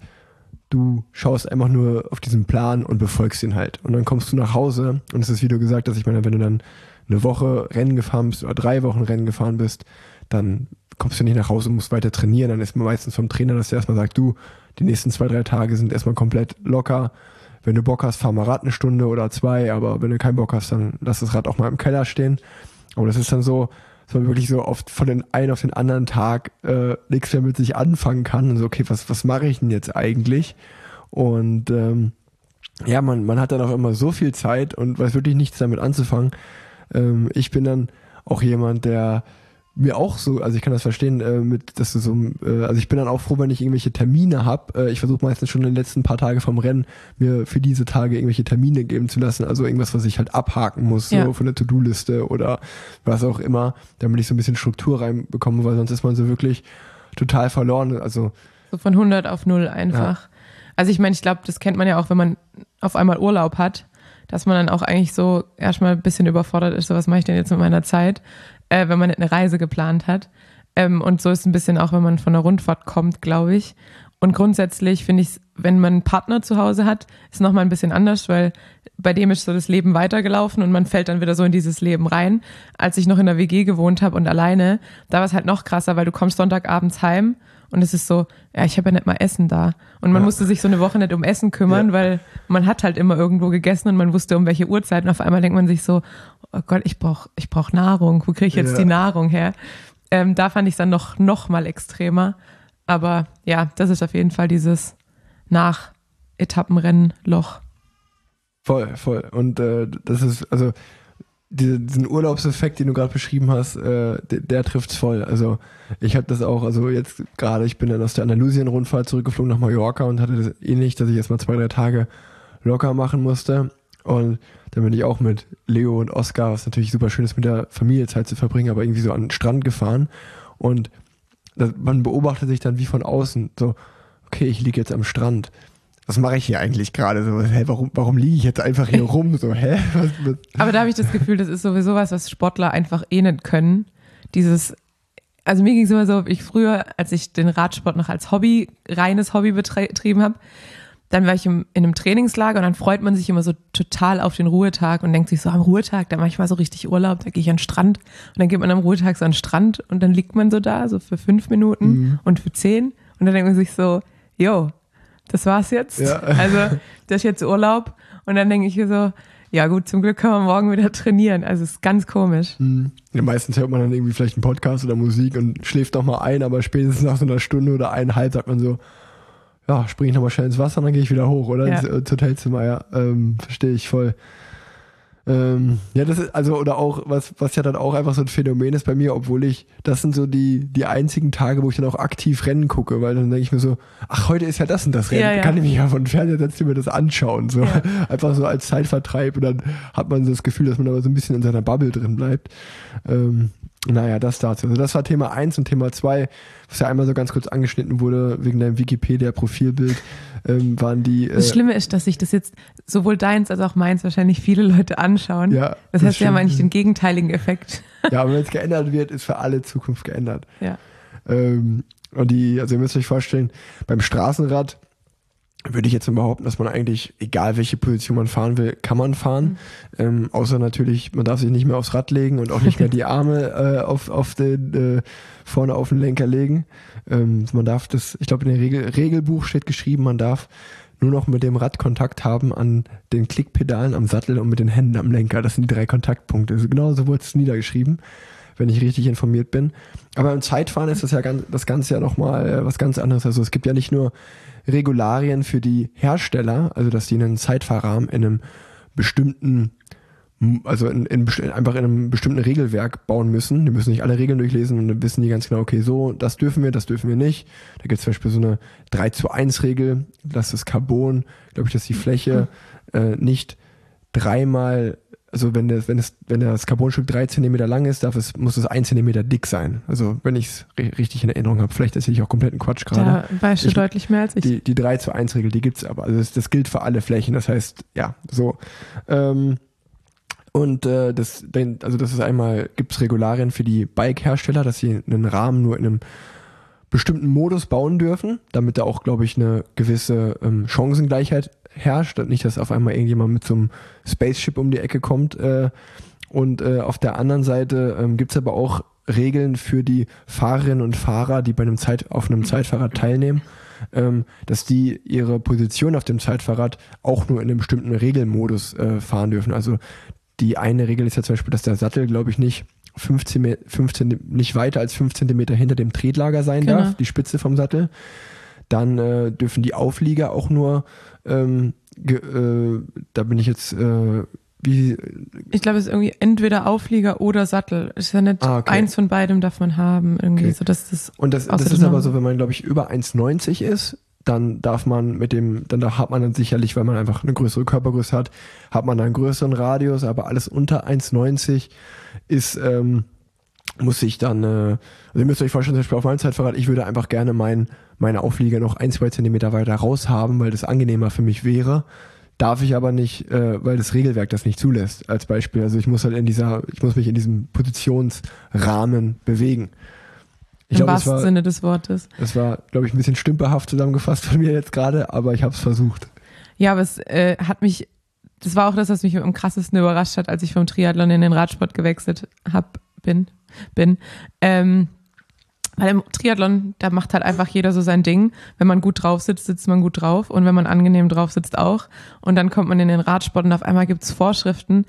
du schaust einfach nur auf diesen Plan und befolgst ihn halt. Und dann kommst du nach Hause und es ist, wie du gesagt hast, ich meine, wenn du dann eine Woche Rennen gefahren bist oder drei Wochen Rennen gefahren bist, dann kommst du nicht nach Hause und musst weiter trainieren. Dann ist man meistens vom Trainer, dass der erstmal sagt, du, die nächsten zwei, drei Tage sind erstmal komplett locker. Wenn du Bock hast, fahr mal Rad eine Stunde oder zwei, aber wenn du keinen Bock hast, dann lass das Rad auch mal im Keller stehen. Aber das ist dann so, dass man wirklich so oft von den einen auf den anderen Tag äh, nichts mehr mit sich anfangen kann und so, okay, was was mache ich denn jetzt eigentlich? Und ähm, ja, man man hat dann auch immer so viel Zeit und weiß wirklich nichts damit anzufangen. Ähm, ich bin dann auch jemand, der mir auch so, also ich kann das verstehen, äh, mit, dass du so, äh, also ich bin dann auch froh, wenn ich irgendwelche Termine habe. Äh, ich versuche meistens schon in den letzten paar Tage vom Rennen mir für diese Tage irgendwelche Termine geben zu lassen, also irgendwas, was ich halt abhaken muss, ja. So von der To-Do-Liste oder was auch immer, damit ich so ein bisschen Struktur reinbekomme, weil sonst ist man so wirklich total verloren, also so von hundert auf null einfach. Ja. Also ich meine, ich glaube, das kennt man ja auch, wenn man auf einmal Urlaub hat, dass man dann auch eigentlich so erstmal ein bisschen überfordert ist, so was mache ich denn jetzt mit meiner Zeit, äh, wenn man nicht eine Reise geplant hat. Ähm, und so ist es ein bisschen auch, wenn man von einer Rundfahrt kommt, glaube ich. Und grundsätzlich finde ich es, wenn man einen Partner zu Hause hat, ist nochmal ein bisschen anders, weil bei dem ist so das Leben weitergelaufen und man fällt dann wieder so in dieses Leben rein. Als ich noch in der W G gewohnt habe und alleine, da war es halt noch krasser, weil du kommst Sonntagabends heim und es ist so, ja, ich habe ja nicht mal Essen da. Und man ja. musste sich so eine Woche nicht um Essen kümmern, ja. weil man hat halt immer irgendwo gegessen und man wusste, um welche Uhrzeit. Und auf einmal denkt man sich so, oh Gott, ich brauche ich brauch Nahrung. Wo kriege ich jetzt ja. die Nahrung her? Ähm, da fand ich es dann noch, noch mal extremer. Aber ja, das ist auf jeden Fall dieses Nach-Etappenrennen-Loch. Voll, voll. Und äh, das ist, also diese, diesen Urlaubseffekt, den du gerade beschrieben hast, äh, der, der trifft's voll. Also ich habe das auch, also jetzt gerade, ich bin dann aus der Andalusien-Rundfahrt zurückgeflogen nach Mallorca und hatte das ähnlich, dass ich erstmal zwei, drei Tage locker machen musste. Und dann bin ich auch mit Leo und Oskar, was natürlich super schön ist, mit der Familie Zeit zu verbringen, aber irgendwie so an den Strand gefahren. Und das, man beobachtet sich dann wie von außen, so, okay, ich liege jetzt am Strand. Was mache ich hier eigentlich gerade? So, hä, warum, warum liege ich jetzt einfach hier rum? So, hä? Was, was? Aber da habe ich das Gefühl, das ist sowieso was, was Sportler einfach eh nicht können. Dieses, also mir ging es immer so, ich früher, als ich den Radsport noch als Hobby, reines Hobby betrieben habe, dann war ich im, in einem Trainingslager und dann freut man sich immer so total auf den Ruhetag und denkt sich so, am Ruhetag, da mache ich mal so richtig Urlaub, da gehe ich an den Strand und dann geht man am Ruhetag so an den Strand und dann liegt man so da, so für fünf Minuten mhm. und für zehn und dann denkt man sich so, jo, das war's jetzt. Ja. Also das ist jetzt Urlaub und dann denke ich mir so, ja gut, zum Glück können wir morgen wieder trainieren. Also es ist ganz komisch. Mhm. Ja, meistens hört man dann irgendwie vielleicht einen Podcast oder Musik und schläft noch mal ein, aber spätestens nach so einer Stunde oder eineinhalb sagt man so, ja, springe ich nochmal schnell ins Wasser und dann gehe ich wieder hoch, oder? Ja. Ins, ins Hotelzimmer, ja. Ähm, verstehe ich voll. Ähm, ja, das ist, also, oder auch, was, was ja dann auch einfach so ein Phänomen ist bei mir, obwohl ich, das sind so die, die einzigen Tage, wo ich dann auch aktiv Rennen gucke, weil dann denke ich mir so, ach, heute ist ja das und das Rennen, ja, ja. kann ich mich ja von Fernseher setzen und mir das anschauen, so. Ja. Einfach so als Zeitvertreib und dann hat man so das Gefühl, dass man aber so ein bisschen in seiner Bubble drin bleibt. Ähm, Naja, das dazu. Also das war Thema eins und Thema zwei, was ja einmal so ganz kurz angeschnitten wurde, wegen deinem Wikipedia-Profilbild, ähm, waren die... Äh, das Schlimme ist, dass sich das jetzt sowohl deins als auch meins wahrscheinlich viele Leute anschauen. Ja, das heißt, wir haben eigentlich den gegenteiligen Effekt. Ja, aber wenn es geändert wird, ist für alle Zukunft geändert. Ja. Ähm, und die, also ihr müsst euch vorstellen, beim Straßenrad würde ich jetzt behaupten, dass man eigentlich, egal welche Position man fahren will, kann man fahren. Mhm. Ähm, außer natürlich, man darf sich nicht mehr aufs Rad legen und auch nicht mehr die Arme äh, auf, auf den, äh, vorne auf den Lenker legen. Ähm, man darf das, ich glaube in dem Regel, Regelbuch steht geschrieben, man darf nur noch mit dem Rad Kontakt haben an den Klickpedalen am Sattel und mit den Händen am Lenker. Das sind die drei Kontaktpunkte. Also genau so wurde es niedergeschrieben, wenn ich richtig informiert bin. Aber im Zeitfahren ist das ja ganz, das Ganze ja nochmal äh, was ganz anderes. Also es gibt ja nicht nur Regularien für die Hersteller, also dass die einen Zeitfahrrahmen in einem bestimmten, also in, in, einfach in einem bestimmten Regelwerk bauen müssen. Die müssen nicht alle Regeln durchlesen und dann wissen die ganz genau, okay, so, das dürfen wir, das dürfen wir nicht. Da gibt es zum Beispiel so eine drei zu eins Regel, dass das Carbon, glaube ich, dass die Fläche äh, nicht dreimal, also wenn das, wenn das, wenn das Carbonstück drei Zentimeter lang ist, darf es, muss es ein Zentimeter dick sein. Also wenn ich es r- richtig in Erinnerung habe, vielleicht erzähle ich auch kompletten Quatsch gerade. Da weißt du ich, deutlich mehr als ich. Die, die drei zu eins Regel, die gibt's aber. Also das, das gilt für alle Flächen. Das heißt, ja, so. Ähm, und äh, das, also das ist einmal, gibt's Regularien für die Bike-Hersteller, dass sie einen Rahmen nur in einem bestimmten Modus bauen dürfen, damit da auch, glaube ich, eine gewisse ähm, Chancengleichheit herrscht, nicht, dass auf einmal irgendjemand mit so einem Spaceship um die Ecke kommt. Äh, und äh, auf der anderen Seite ähm, gibt es aber auch Regeln für die Fahrerinnen und Fahrer, die bei einem Zeit, auf einem Zeitfahrrad teilnehmen, ähm, dass die ihre Position auf dem Zeitfahrrad auch nur in einem bestimmten Regelmodus äh, fahren dürfen. Also die eine Regel ist ja zum Beispiel, dass der Sattel, glaube ich, nicht fünfzehn, fünfzehn, nicht weiter als fünf Zentimeter hinter dem Tretlager sein genau. darf, die Spitze vom Sattel. Dann äh, dürfen die Auflieger auch nur, ähm, ge, äh, da bin ich jetzt, äh, wie... Ich glaube, es ist irgendwie entweder Auflieger oder Sattel. Es ist ja nicht ah, okay. eins von beidem darf man haben, irgendwie, okay. so dass das... Und das, das ist aber so, wenn man, glaube ich, über eins neunzig ist, dann darf man mit dem, dann da hat man dann sicherlich, weil man einfach eine größere Körpergröße hat, hat man dann einen größeren Radius, aber alles unter eins neunzig ist, ähm, muss ich dann, äh, also ihr müsst euch vorstellen, zum Beispiel auf meinem Zeitfahrrad, ich würde einfach gerne mein, meine Auflieger noch ein, zwei Zentimeter weiter raus haben, weil das angenehmer für mich wäre. Darf ich aber nicht, äh, weil das Regelwerk das nicht zulässt, als Beispiel. Also ich muss halt in dieser, ich muss mich in diesem Positionsrahmen bewegen. Ich Im glaub, wahrsten war, Sinne des Wortes. Das war, glaube ich, ein bisschen stümperhaft zusammengefasst von mir jetzt gerade, aber ich habe es versucht. Ja, aber es äh, hat mich, das war auch das, was mich am krassesten überrascht hat, als ich vom Triathlon in den Radsport gewechselt hab, bin, bin. Ähm, weil im Triathlon, da macht halt einfach jeder so sein Ding. Wenn man gut drauf sitzt, sitzt man gut drauf und wenn man angenehm drauf sitzt auch. Und dann kommt man in den Radsport und auf einmal gibt's Vorschriften,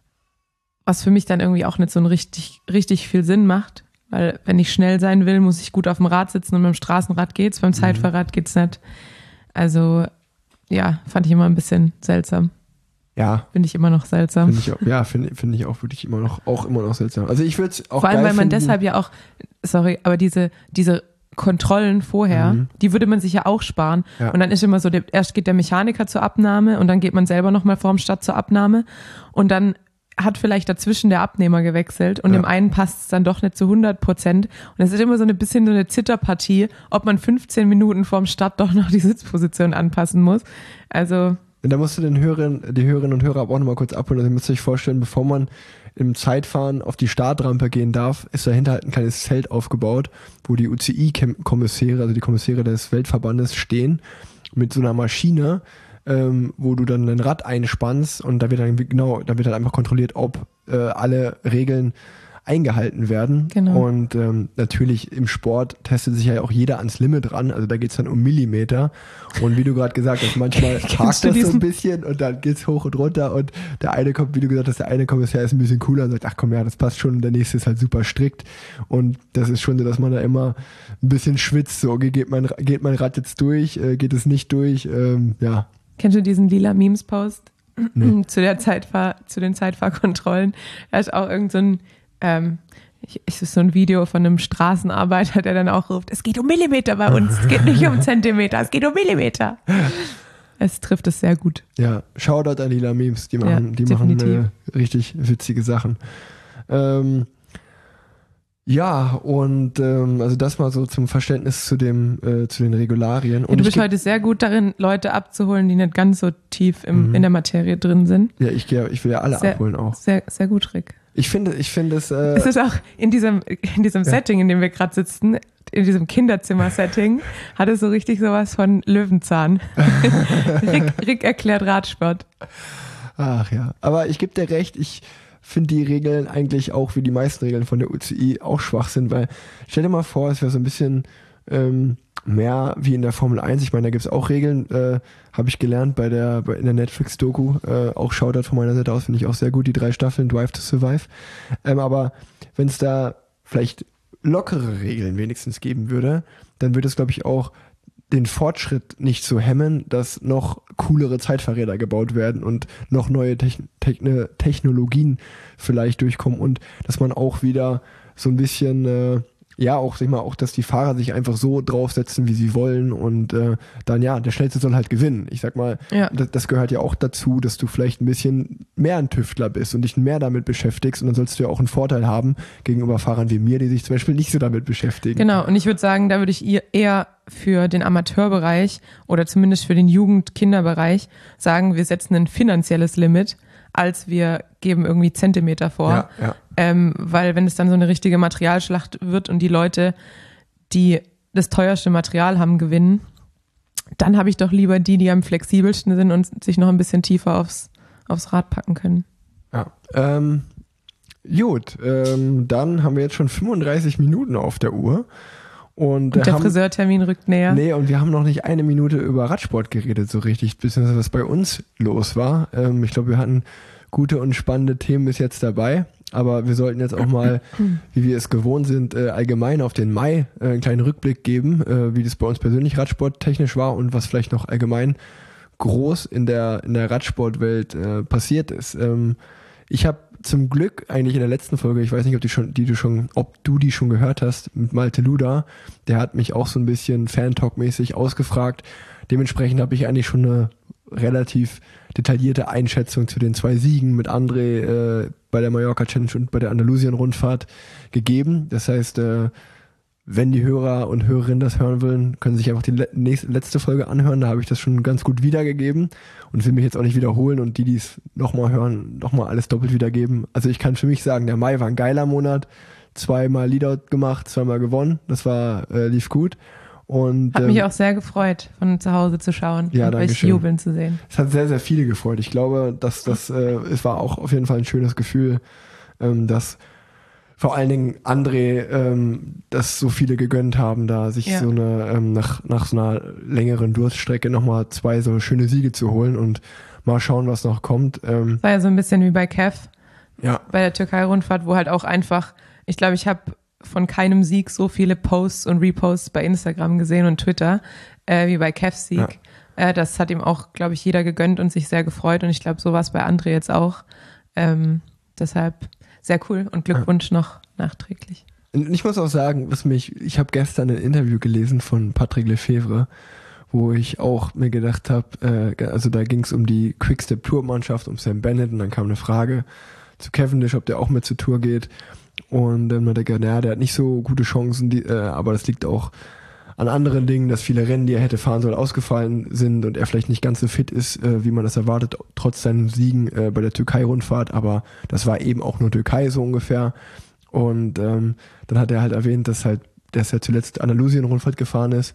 was für mich dann irgendwie auch nicht so ein richtig, richtig viel Sinn macht. Weil wenn ich schnell sein will, muss ich gut auf dem Rad sitzen und mit dem Straßenrad geht's, beim Zeitfahrrad geht's nicht. Also ja, fand ich immer ein bisschen seltsam. Ja. Finde ich immer noch seltsam. Find ich auch, ja, finde find ich auch wirklich immer noch, auch immer noch seltsam. Also ich würde es auch Vor allem, weil man finden. deshalb ja auch, sorry, aber diese, diese Kontrollen vorher, mhm. die würde man sich ja auch sparen. Ja. Und dann ist immer so, der, erst geht der Mechaniker zur Abnahme und dann geht man selber nochmal vorm Start zur Abnahme und dann hat vielleicht dazwischen der Abnehmer gewechselt und ja. dem einen passt es dann doch nicht zu hundert Prozent. Und es ist immer so ein bisschen so eine Zitterpartie, ob man fünfzehn Minuten vorm Start doch noch die Sitzposition anpassen muss. Also... Da musst du den Hörern, die Hörerinnen und Hörer aber auch nochmal kurz abholen. Also ihr müsst euch vorstellen, bevor man im Zeitfahren auf die Startrampe gehen darf, ist dahinter halt ein kleines Zelt aufgebaut, wo die U C I-Kommissäre, also die Kommissäre des Weltverbandes stehen. mit so einer Maschine, ähm, wo du dann ein Rad einspannst und da wird dann genau, da wird dann einfach kontrolliert, ob äh, alle Regeln eingehalten werden. Genau. Und ähm, natürlich im Sport testet sich ja auch jeder ans Limit ran. Also da geht's dann um Millimeter. Und wie du gerade gesagt hast, manchmal hakt das so ein bisschen und dann geht's hoch und runter und der eine kommt, wie du gesagt hast, der eine Kommissar ist ein bisschen cooler und sagt, ach komm, ja, das passt schon und der nächste ist halt super strikt. Und das ist schon so, dass man da immer ein bisschen schwitzt. So, okay, geht mein, geht mein Rad jetzt durch, äh, geht es nicht durch? Ähm, ja. Kennst du diesen lila Memes-Post? Nee. zu der Zeitfahr, zu den Zeitfahrkontrollen. Da ist auch irgend so ein Ähm, ich, ich ist so ein Video von einem Straßenarbeiter, der dann auch ruft, es geht um Millimeter bei uns, es geht nicht um Zentimeter, es geht um Millimeter. Es trifft es sehr gut. Ja, Shoutout an Lila Memes, die machen, Ja, die machen äh, richtig witzige Sachen. Ähm, ja, und ähm, also das mal so zum Verständnis zu dem äh, zu den Regularien. Und Ja, du ich bist geb- heute sehr gut darin, Leute abzuholen, die nicht ganz so tief im, Mhm. in der Materie drin sind. Ja, ich, geh- ich will ja alle Sehr- abholen auch. Sehr, sehr gut, Rick. Ich finde, ich finde es. Äh, Es ist auch in diesem, in diesem Ja. Setting, in dem wir gerade sitzen, in diesem Kinderzimmer-Setting, hat es so richtig sowas von Löwenzahn. Rick, Rick erklärt Radsport. ach ja, aber ich gebe dir recht. Ich finde die Regeln eigentlich auch wie die meisten Regeln von der U C I auch schwach sind, weil stell dir mal vor, es wäre so ein bisschen ähm, mehr wie in der Formel eins. Ich meine, da gibt es auch Regeln, äh, habe ich gelernt bei der bei, in der Netflix-Doku. Äh, auch Shoutout von meiner Seite aus, finde ich auch sehr gut, die drei Staffeln Drive to Survive. Ähm, aber wenn es da vielleicht lockere Regeln wenigstens geben würde, dann würde es, glaube ich, auch den Fortschritt nicht so hemmen, dass noch coolere Zeitfahrräder gebaut werden und noch neue Techn- Techn- Technologien vielleicht durchkommen und dass man auch wieder so ein bisschen, äh, ja, auch, sag ich mal, auch, dass die Fahrer sich einfach so draufsetzen, wie sie wollen und äh, dann, ja, der Schnellste soll halt gewinnen. Ich sag mal, Ja. das, das gehört ja auch dazu, dass du vielleicht ein bisschen mehr ein Tüftler bist und dich mehr damit beschäftigst und dann sollst du ja auch einen Vorteil haben gegenüber Fahrern wie mir, die sich zum Beispiel nicht so damit beschäftigen. Genau, und ich würde sagen, da würde ich ihr eher für den Amateurbereich oder zumindest für den Jugend-Kinderbereich sagen, wir setzen ein finanzielles Limit, als wir geben irgendwie Zentimeter vor. Ja, ja. Ähm, weil wenn es dann so eine richtige Materialschlacht wird und die Leute, die das teuerste Material haben, gewinnen, dann habe ich doch lieber die, die am flexibelsten sind und sich noch ein bisschen tiefer aufs, aufs Rad packen können. Ja. Ähm, gut, ähm, dann haben wir jetzt schon fünfunddreißig Minuten auf der Uhr. Und, Und der haben, Friseurtermin rückt näher. Nee, und wir haben noch nicht eine Minute über Radsport geredet, so richtig, beziehungsweise was bei uns los war. Ähm, ich glaube, wir hatten gute und spannende Themen bis jetzt dabei. Aber wir sollten jetzt auch mal, wie wir es gewohnt sind, äh, allgemein auf den Mai äh, einen kleinen Rückblick geben, äh, wie das bei uns persönlich radsporttechnisch war und was vielleicht noch allgemein groß in der in der Radsportwelt äh, passiert ist. Ähm, ich habe zum Glück eigentlich in der letzten Folge, ich weiß nicht, ob die schon, die du schon, ob du die schon gehört hast, mit Malte Luda, der hat mich auch so ein bisschen Fan-Talk-mäßig ausgefragt. Dementsprechend habe ich eigentlich schon eine relativ detaillierte Einschätzung zu den zwei Siegen mit André äh, bei der Mallorca Challenge und bei der Andalusien-Rundfahrt gegeben. Das heißt, äh, wenn die Hörer und Hörerinnen das hören wollen, können sie sich einfach die le- nächste, letzte Folge anhören. Da habe ich das schon ganz gut wiedergegeben und will mich jetzt auch nicht wiederholen und die, die es nochmal hören, nochmal alles doppelt wiedergeben. Also ich kann für mich sagen, der Mai war ein geiler Monat. Zweimal Leadout gemacht, zweimal gewonnen. Das war äh, lief gut. Und, Hat ähm, mich auch sehr gefreut, von zu Hause zu schauen Ja, und danke euch schön. jubeln zu sehen. Es hat sehr, sehr viele gefreut. Ich glaube, dass das, äh, es war auch auf jeden Fall ein schönes Gefühl, ähm, dass vor allen Dingen André, ähm, dass so viele gegönnt haben, da sich Ja. so eine, ähm, nach, nach so einer längeren Durststrecke nochmal zwei so schöne Siege zu holen und mal schauen, was noch kommt. Ähm, War ja so ein bisschen wie bei Kev, ja, bei der Türkei-Rundfahrt, wo halt auch einfach, ich glaube, ich habe von keinem Sieg so viele Posts und Reposts bei Instagram gesehen und Twitter, äh, wie bei Kevs Sieg. Ja. Äh, das hat ihm auch, glaube ich, jeder gegönnt und sich sehr gefreut und ich glaube, so war es bei André jetzt auch. Ähm, deshalb sehr cool und Glückwunsch noch nachträglich. Und ich muss auch sagen, was mich, ich habe gestern ein Interview gelesen von Patrick Lefevre, wo ich auch mir gedacht habe, äh, also da ging es um die Quickstep Tour Mannschaft, um Sam Bennett und dann kam eine Frage zu Cavendish, ob der auch mit zur Tour geht und dann hat er gesagt, naja, der hat nicht so gute Chancen, die, äh, aber das liegt auch an anderen Dingen, dass viele Rennen, die er hätte fahren sollen, ausgefallen sind und er vielleicht nicht ganz so fit ist, äh, wie man das erwartet, trotz seinen Siegen äh, bei der Türkei-Rundfahrt, aber das war eben auch nur Türkei so ungefähr. Und ähm, dann hat er halt erwähnt, dass halt, dass er zuletzt Andalusien-Rundfahrt gefahren ist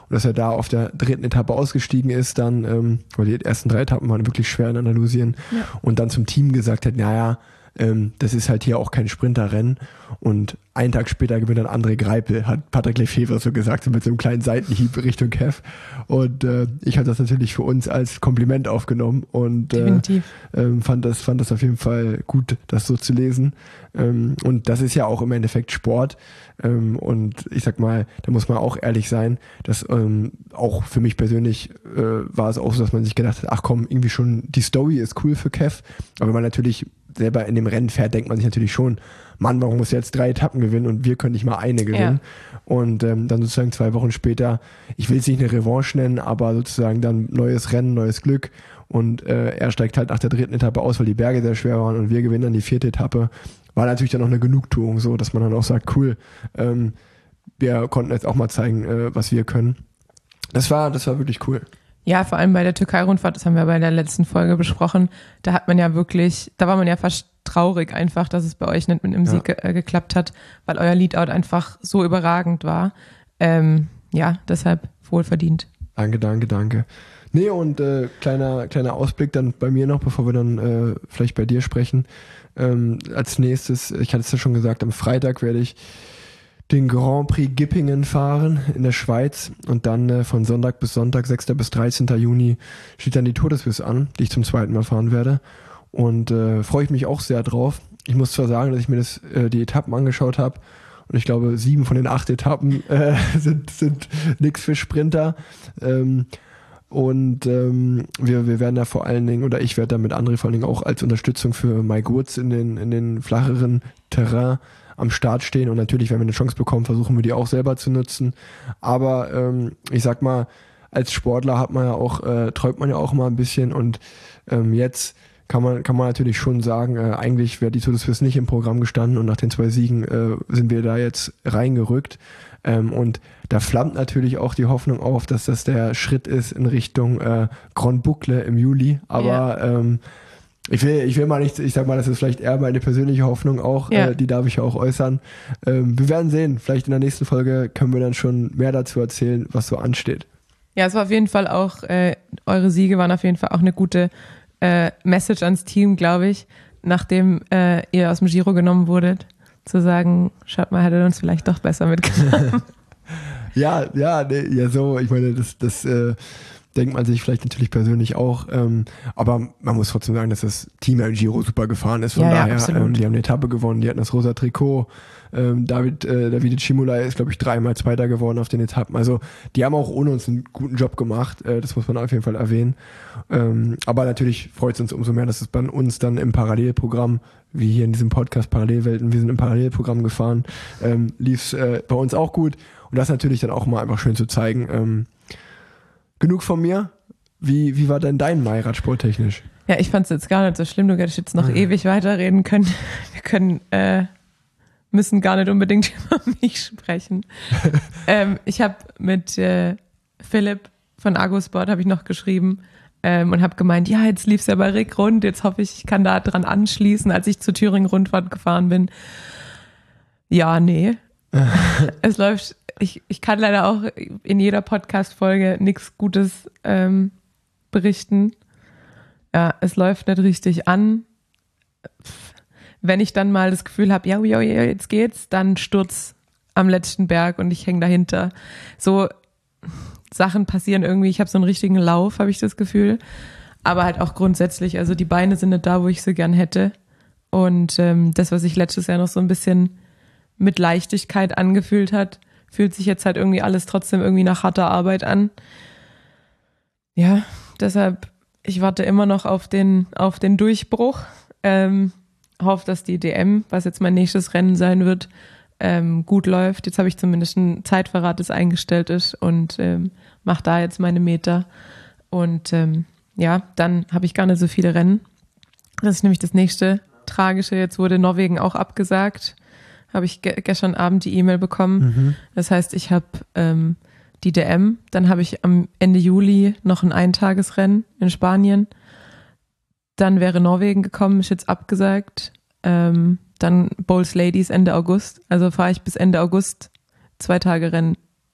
und dass er da auf der dritten Etappe ausgestiegen ist, dann, ähm, weil die ersten drei Etappen waren wirklich schwer in Andalusien, Ja. und dann zum Team gesagt hat, naja, ähm, das ist halt hier auch kein Sprinterrennen, und einen Tag später gewinnt dann André Greipel, hat Patrick Lefevre so gesagt, so mit so einem kleinen Seitenhieb Richtung Kev, und äh, ich habe das natürlich für uns als Kompliment aufgenommen und äh, Definitiv. ähm, fand das fand das auf jeden Fall gut, das so zu lesen, ähm, und das ist ja auch im Endeffekt Sport, ähm, und ich sag mal, da muss man auch ehrlich sein, dass ähm, auch für mich persönlich äh, war es auch so, dass man sich gedacht hat, ach komm, irgendwie schon die Story ist cool für Kev, aber wenn man natürlich selber in dem Rennen fährt, denkt man sich natürlich schon, Mann, warum muss er jetzt drei Etappen gewinnen und wir können nicht mal eine gewinnen? Ja. Und ähm, dann sozusagen zwei Wochen später, ich will es nicht eine Revanche nennen, aber sozusagen dann neues Rennen, neues Glück, und äh, er steigt halt nach der dritten Etappe aus, weil die Berge sehr schwer waren, und wir gewinnen dann die vierte Etappe. War natürlich dann noch eine Genugtuung, so dass man dann auch sagt, cool, ähm, wir konnten jetzt auch mal zeigen, äh, was wir können. Das war, das war wirklich cool. Ja, vor allem bei der Türkei-Rundfahrt, das haben wir bei der letzten Folge besprochen, da hat man ja wirklich, da war man ja fast traurig einfach, dass es bei euch nicht mit einem Ja. Sieg ge- äh, geklappt hat, weil euer Leadout einfach so überragend war. Ähm, ja, deshalb wohlverdient. Danke, danke, danke. Nee, und äh, kleiner, kleiner Ausblick dann bei mir noch, bevor wir dann äh, vielleicht bei dir sprechen. Ähm, als nächstes, ich hatte es ja schon gesagt, am Freitag werde ich den Grand Prix Gippingen fahren in der Schweiz, und dann äh, von Sonntag bis Sonntag, sechster bis dreizehnter Juni, steht dann die Tour de Suisse an, die ich zum zweiten Mal fahren werde, und äh, freue ich mich auch sehr drauf. Ich muss zwar sagen, dass ich mir das, äh, die Etappen angeschaut habe, und ich glaube, sieben von den acht Etappen äh, sind, sind nix für Sprinter, ähm, und ähm, wir, wir werden da vor allen Dingen, oder ich werde da mit André vor allen Dingen auch als Unterstützung für Mike Woods in den, in den flacheren Terrain am Start stehen, und natürlich, wenn wir eine Chance bekommen, versuchen wir die auch selber zu nutzen. Aber ähm, ich sag mal, als Sportler hat man ja auch, äh, träumt man ja auch mal ein bisschen, und ähm, jetzt kann man kann man natürlich schon sagen, äh, eigentlich wäre die Tour de Suisse nicht im Programm gestanden, und nach den zwei Siegen äh, sind wir da jetzt reingerückt. Ähm, und da flammt natürlich auch die Hoffnung auf, dass das der Schritt ist in Richtung äh, Grand Boucle im Juli. Aber Ja. ähm, ich will, ich will mal nicht, ich sag mal, das ist vielleicht eher meine persönliche Hoffnung auch, Ja. äh, die darf ich ja auch äußern. Ähm, wir werden sehen, vielleicht in der nächsten Folge können wir dann schon mehr dazu erzählen, was so ansteht. Ja, es war auf jeden Fall auch, äh, eure Siege waren auf jeden Fall auch eine gute äh, Message ans Team, glaube ich, nachdem äh, ihr aus dem Giro genommen wurdet, zu sagen, schaut mal, hättet ihr uns vielleicht doch besser mitgenommen. Ja, ja, nee, ja, so, ich meine, das, das äh, denkt man sich vielleicht natürlich persönlich auch, ähm, aber man muss trotzdem sagen, dass das Team im Giro super gefahren ist, von Ja, ja, daher, absolut. ähm, die haben eine Etappe gewonnen, die hatten das rosa Trikot, ähm, David, äh, Davide Cimolai ist, glaube ich, dreimal Zweiter geworden auf den Etappen, also die haben auch ohne uns einen guten Job gemacht, äh, das muss man auf jeden Fall erwähnen, ähm, aber natürlich freut es uns umso mehr, dass es bei uns dann im Parallelprogramm, wie hier in diesem Podcast Parallelwelten, wir sind im Parallelprogramm gefahren, ähm, lief es äh, bei uns auch gut, und das natürlich dann auch mal einfach schön zu zeigen. Ähm, genug von mir. Wie, wie war denn dein Mai sporttechnisch? Ja, ich fand es jetzt gar nicht so schlimm, du hättest jetzt noch Mhm. ewig weiterreden können. Wir können, äh, müssen gar nicht unbedingt über mich sprechen. ähm, ich habe mit äh, Philipp von Argosport habe ich noch geschrieben ähm, und habe gemeint, ja, jetzt lief es ja bei Rick rund, jetzt hoffe ich, ich kann da dran anschließen, als ich zur Thüringen-Rundfahrt gefahren bin. Ja, nee. Es läuft, ich, ich kann leider auch in jeder Podcast-Folge nichts Gutes ähm, berichten. Ja, es läuft nicht richtig an. Wenn ich dann mal das Gefühl habe, ja, ja, ja, jetzt geht's, dann Sturz am letzten Berg und ich hänge dahinter. So Sachen passieren irgendwie, ich habe so einen richtigen Lauf, habe ich das Gefühl. Aber halt auch grundsätzlich, also die Beine sind nicht da, wo ich sie gern hätte. Und ähm, das, was sich letztes Jahr noch so ein bisschen mit Leichtigkeit angefühlt hat, fühlt sich jetzt halt irgendwie alles trotzdem irgendwie nach harter Arbeit an. Ja, deshalb, ich warte immer noch auf den, auf den Durchbruch. Ähm, hoffe, dass die D M, was jetzt mein nächstes Rennen sein wird, ähm, gut läuft. Jetzt habe ich zumindest einen Zeitverrat, das eingestellt ist, und ähm, mache da jetzt meine Meter. Und ähm, ja, dann habe ich gar nicht so viele Rennen. Das ist nämlich das nächste Tragische. Jetzt wurde Norwegen auch abgesagt. Habe ich ge- gestern Abend die E-Mail bekommen. Mhm. Das heißt, ich habe ähm, die D M, dann habe ich am Ende Juli noch ein Eintagesrennen in Spanien. Dann wäre Norwegen gekommen, ist jetzt abgesagt. Ähm, dann Bowls Ladies Ende August. Also fahre ich bis Ende August zwei Tage Rennen. Das ist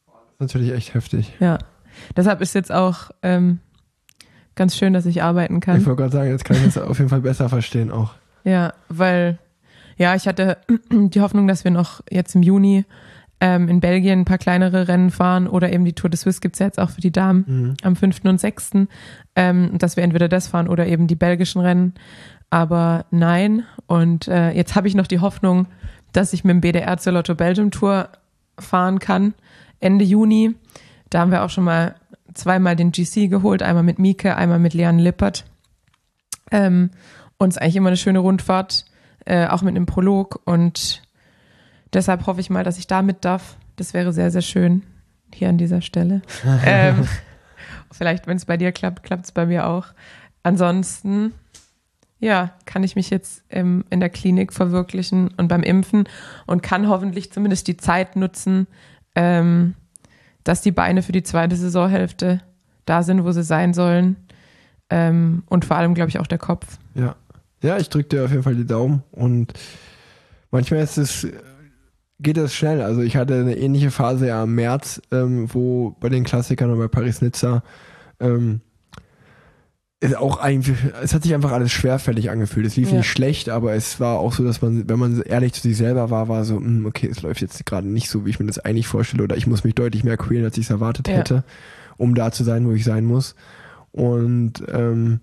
natürlich echt heftig. Ja, deshalb ist jetzt auch ähm, ganz schön, dass ich arbeiten kann. Ich wollte gerade sagen, jetzt kann ich das auf jeden Fall besser verstehen auch. Ja, weil, ja, ich hatte die Hoffnung, dass wir noch jetzt im Juni ähm, in Belgien ein paar kleinere Rennen fahren oder eben die Tour de Suisse gibt es ja jetzt auch für die Damen Mhm. am fünften und sechsten Ähm, dass wir entweder das fahren oder eben die belgischen Rennen. Aber nein. Und äh, jetzt habe ich noch die Hoffnung, dass ich mit dem B D R zur Lotto Belgium Tour fahren kann, Ende Juni. Da haben wir auch schon mal zweimal den G C geholt, einmal mit Mieke, einmal mit Leanne Lippert. Ähm, und es ist eigentlich immer eine schöne Rundfahrt, äh, auch mit einem Prolog. Und deshalb hoffe ich mal, dass ich da mit darf. Das wäre sehr, sehr schön hier an dieser Stelle. ähm, vielleicht, wenn es bei dir klappt, klappt es bei mir auch. Ansonsten, ja, kann ich mich jetzt ähm, in der Klinik verwirklichen und beim Impfen und kann hoffentlich zumindest die Zeit nutzen, ähm, dass die Beine für die zweite Saisonhälfte da sind, wo sie sein sollen. Ähm, und vor allem, glaube ich, auch der Kopf. Ja. Ja, ich drücke dir auf jeden Fall die Daumen und manchmal ist es, geht es schnell. Also ich hatte eine ähnliche Phase ja im März, ähm, wo bei den Klassikern und bei Paris-Nizza ähm, ist auch eigentlich, es hat sich einfach alles schwerfällig angefühlt. Es lief Ja. nicht schlecht, aber es war auch so, dass man, wenn man ehrlich zu sich selber war, war so, mh, okay, es läuft jetzt gerade nicht so, wie ich mir das eigentlich vorstelle oder ich muss mich deutlich mehr quälen, als ich es erwartet Ja. hätte, um da zu sein, wo ich sein muss. Und ähm,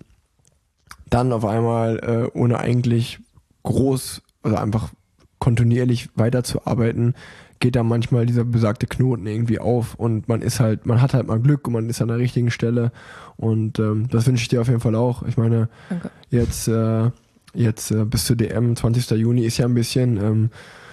dann auf einmal, äh, ohne eigentlich groß oder einfach kontinuierlich weiterzuarbeiten, geht da manchmal dieser besagte Knoten irgendwie auf und man ist halt, man hat halt mal Glück und man ist an der richtigen Stelle und ähm, das wünsche ich dir auf jeden Fall auch. Ich meine, Danke. jetzt, äh, jetzt äh, bis zur D M, zwanzigsten Juni ist ja ein bisschen ähm,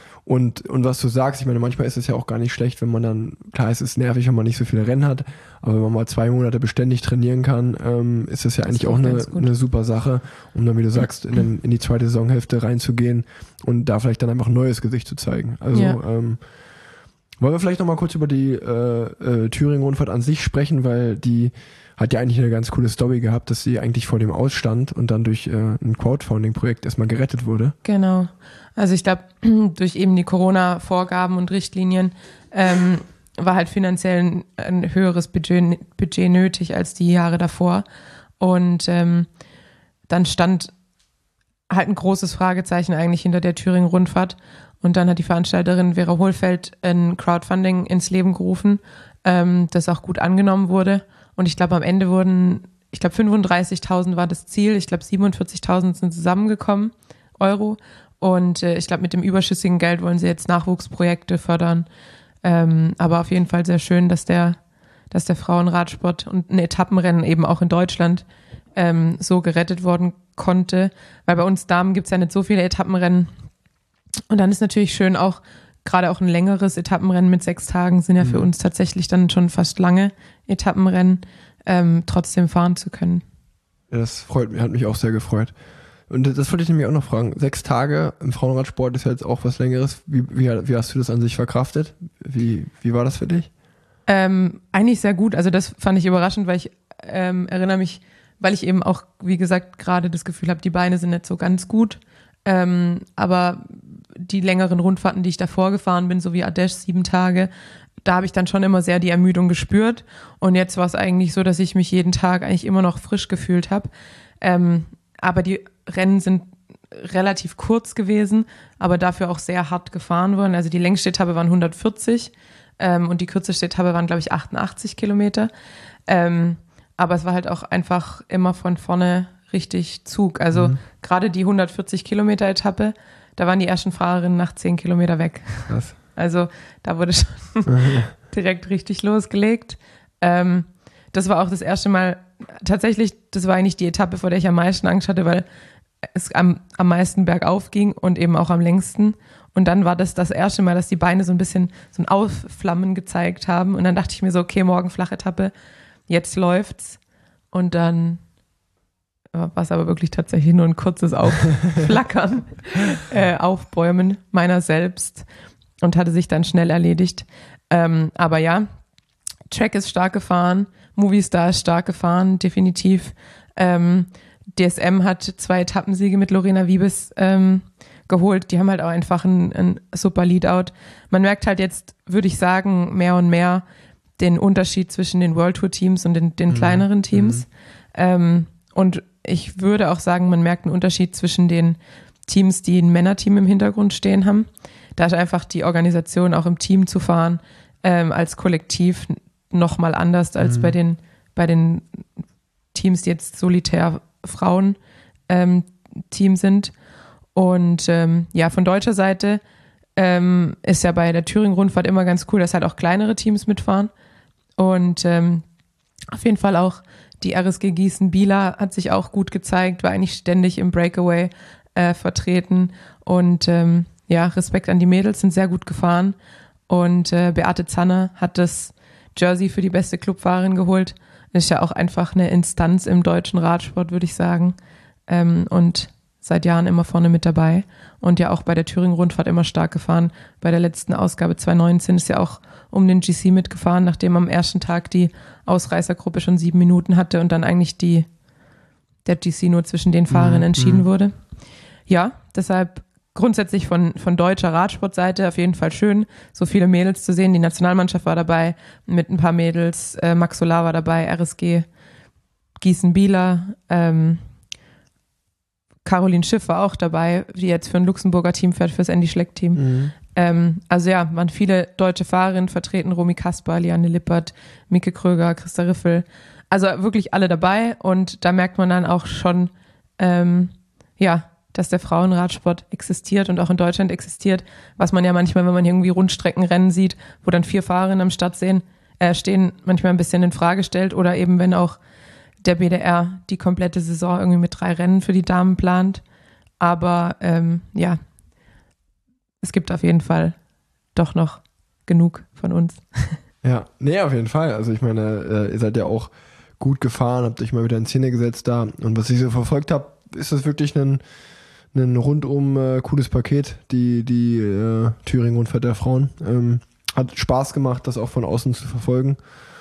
und, und was du sagst, ich meine, manchmal ist es ja auch gar nicht schlecht, wenn man dann, klar, es ist nervig, wenn man nicht so viele Rennen hat, aber wenn man mal zwei Monate beständig trainieren kann, ähm, ist das ja Das eigentlich ist auch auch eine, ganz gut. eine super Sache, um dann, wie du sagst, in, den, in die zweite Saisonhälfte reinzugehen und da vielleicht dann einfach ein neues Gesicht zu zeigen. Also, Ja. ähm, wollen wir vielleicht nochmal kurz über die äh, äh, Thüringen-Rundfahrt an sich sprechen, weil die hat ja eigentlich eine ganz coole Story gehabt, dass sie eigentlich vor dem ausstand und dann durch äh, ein Crowdfunding-Projekt erstmal gerettet wurde. Genau. Also ich glaube, durch eben die Corona-Vorgaben und Richtlinien ähm, war halt finanziell ein, ein höheres Budget, Budget nötig als die Jahre davor. Und ähm, dann stand halt ein großes Fragezeichen eigentlich hinter der Thüringen-Rundfahrt. Und dann hat die Veranstalterin Vera Hohlfeld ein Crowdfunding ins Leben gerufen, ähm, das auch gut angenommen wurde. Und ich glaube, am Ende wurden, ich glaube, fünfunddreißigtausend war das Ziel. Ich glaube, siebenundvierzigtausend sind zusammengekommen, Euro. Und äh, ich glaube, mit dem überschüssigen Geld wollen sie jetzt Nachwuchsprojekte fördern. Ähm, aber auf jeden Fall sehr schön, dass der, dass der Frauenradsport und ein Etappenrennen eben auch in Deutschland ähm, so gerettet worden konnte. Weil bei uns Damen gibt es ja nicht so viele Etappenrennen. Und dann ist natürlich schön auch, gerade auch ein längeres Etappenrennen mit sechs Tagen sind ja für Mhm. uns tatsächlich dann schon fast lange Etappenrennen, ähm, trotzdem fahren zu können. Ja, das freut mich, hat mich auch sehr gefreut. Und das wollte ich nämlich auch noch fragen. Sechs Tage im Frauenradsport ist ja jetzt auch was Längeres. Wie, wie, wie hast du das an sich verkraftet? Wie, wie war das für dich? Ähm, eigentlich sehr gut. Also das fand ich überraschend, weil ich ähm, erinnere mich, weil ich eben auch, wie gesagt, gerade das Gefühl habe, die Beine sind nicht so ganz gut. Ähm, aber die längeren Rundfahrten, die ich davor gefahren bin, so wie Ardèche, sieben Tage, da habe ich dann schon immer sehr die Ermüdung gespürt. Und jetzt war es eigentlich so, dass ich mich jeden Tag eigentlich immer noch frisch gefühlt habe. Ähm, aber die Rennen sind relativ kurz gewesen, aber dafür auch sehr hart gefahren worden. Also die längste Etappe waren hundertvierzig ähm, und die kürzeste Etappe waren, glaube ich, achtundachtzig Kilometer. Ähm, aber es war halt auch einfach immer von vorne richtig Zug. Also Mhm. gerade die hundertvierzig Kilometer Etappe, da waren die ersten Fahrerinnen nach zehn Kilometer weg. Krass. Also da wurde schon direkt richtig losgelegt. Ähm, das war auch das erste Mal, tatsächlich, das war eigentlich die Etappe, vor der ich am meisten Angst hatte, weil es am, am meisten bergauf ging und eben auch am längsten. Und dann war das das erste Mal, dass die Beine so ein bisschen so ein Aufflammen gezeigt haben. Und dann dachte ich mir so, okay, morgen Flachetappe, jetzt läuft's. Und dann war es aber wirklich tatsächlich nur ein kurzes Aufflackern, äh, Aufbäumen meiner selbst und hatte sich dann schnell erledigt. Ähm, aber ja, Track ist stark gefahren, Movistar ist stark gefahren, definitiv. Ähm, D S M hat zwei Etappensiege mit Lorena Wiebes ähm, geholt. Die haben halt auch einfach ein, ein super Leadout. Man merkt halt jetzt, würde ich sagen, mehr und mehr, den Unterschied zwischen den World Tour Teams und den, den Mhm. kleineren Teams. Mhm. Ähm, und ich würde auch sagen, man merkt einen Unterschied zwischen den Teams, die ein Männerteam im Hintergrund stehen haben. Da ist einfach die Organisation, auch im Team zu fahren, ähm, als Kollektiv nochmal anders als Mhm. bei den, bei den Teams, die jetzt solitär Frauen ähm, Team sind. Und ähm, ja, von deutscher Seite ähm, ist ja bei der Thüringen-Rundfahrt immer ganz cool, dass halt auch kleinere Teams mitfahren. Und ähm, auf jeden Fall auch die R S G Gießen-Bieler hat sich auch gut gezeigt, war eigentlich ständig im Breakaway äh, vertreten. Und ähm, ja, Respekt an die Mädels, sind sehr gut gefahren. Und äh, Beate Zanner hat das Jersey für die beste Clubfahrerin geholt. Ist ja auch einfach eine Instanz im deutschen Radsport, würde ich sagen. Ähm, und seit Jahren immer vorne mit dabei. Und ja auch bei der Thüringen-Rundfahrt immer stark gefahren. Bei der letzten Ausgabe zwanzig neunzehn ist ja auch um den G C mitgefahren, nachdem am ersten Tag die Ausreißergruppe schon sieben Minuten hatte und dann eigentlich die, der G C nur zwischen den Fahrerinnen Mhm. entschieden wurde. Ja, deshalb grundsätzlich von, von deutscher Radsportseite auf jeden Fall schön, so viele Mädels zu sehen. Die Nationalmannschaft war dabei mit ein paar Mädels. Äh, Max Solar war dabei, R S G Gießen-Bieler, ähm, Caroline Schiff war auch dabei, die jetzt für ein Luxemburger Team fährt, fürs Andy Schleck-Team. Mhm. Ähm, also ja, waren viele deutsche Fahrerinnen vertreten, Romy Kasper, Liane Lippert, Mike Kröger, Christa Riffel. Also wirklich alle dabei und da merkt man dann auch schon, ähm, ja, dass der Frauenradsport existiert und auch in Deutschland existiert, was man ja manchmal, wenn man irgendwie Rundstreckenrennen sieht, wo dann vier Fahrerinnen am Start sehen, äh, stehen, manchmal ein bisschen in Frage stellt oder eben wenn auch der B D R die komplette Saison irgendwie mit drei Rennen für die Damen plant. Aber ähm, ja, es gibt auf jeden Fall doch noch genug von uns. Ja, nee, auf jeden Fall. Also ich meine, äh, ihr seid ja auch gut gefahren, habt euch mal wieder in Szene gesetzt da. Und was ich so verfolgt habe, ist das wirklich ein, ein rundum äh, cooles Paket, die, die äh, Thüringen-Rundfahrt der Frauen. Ähm, hat Spaß gemacht, das auch von außen zu verfolgen.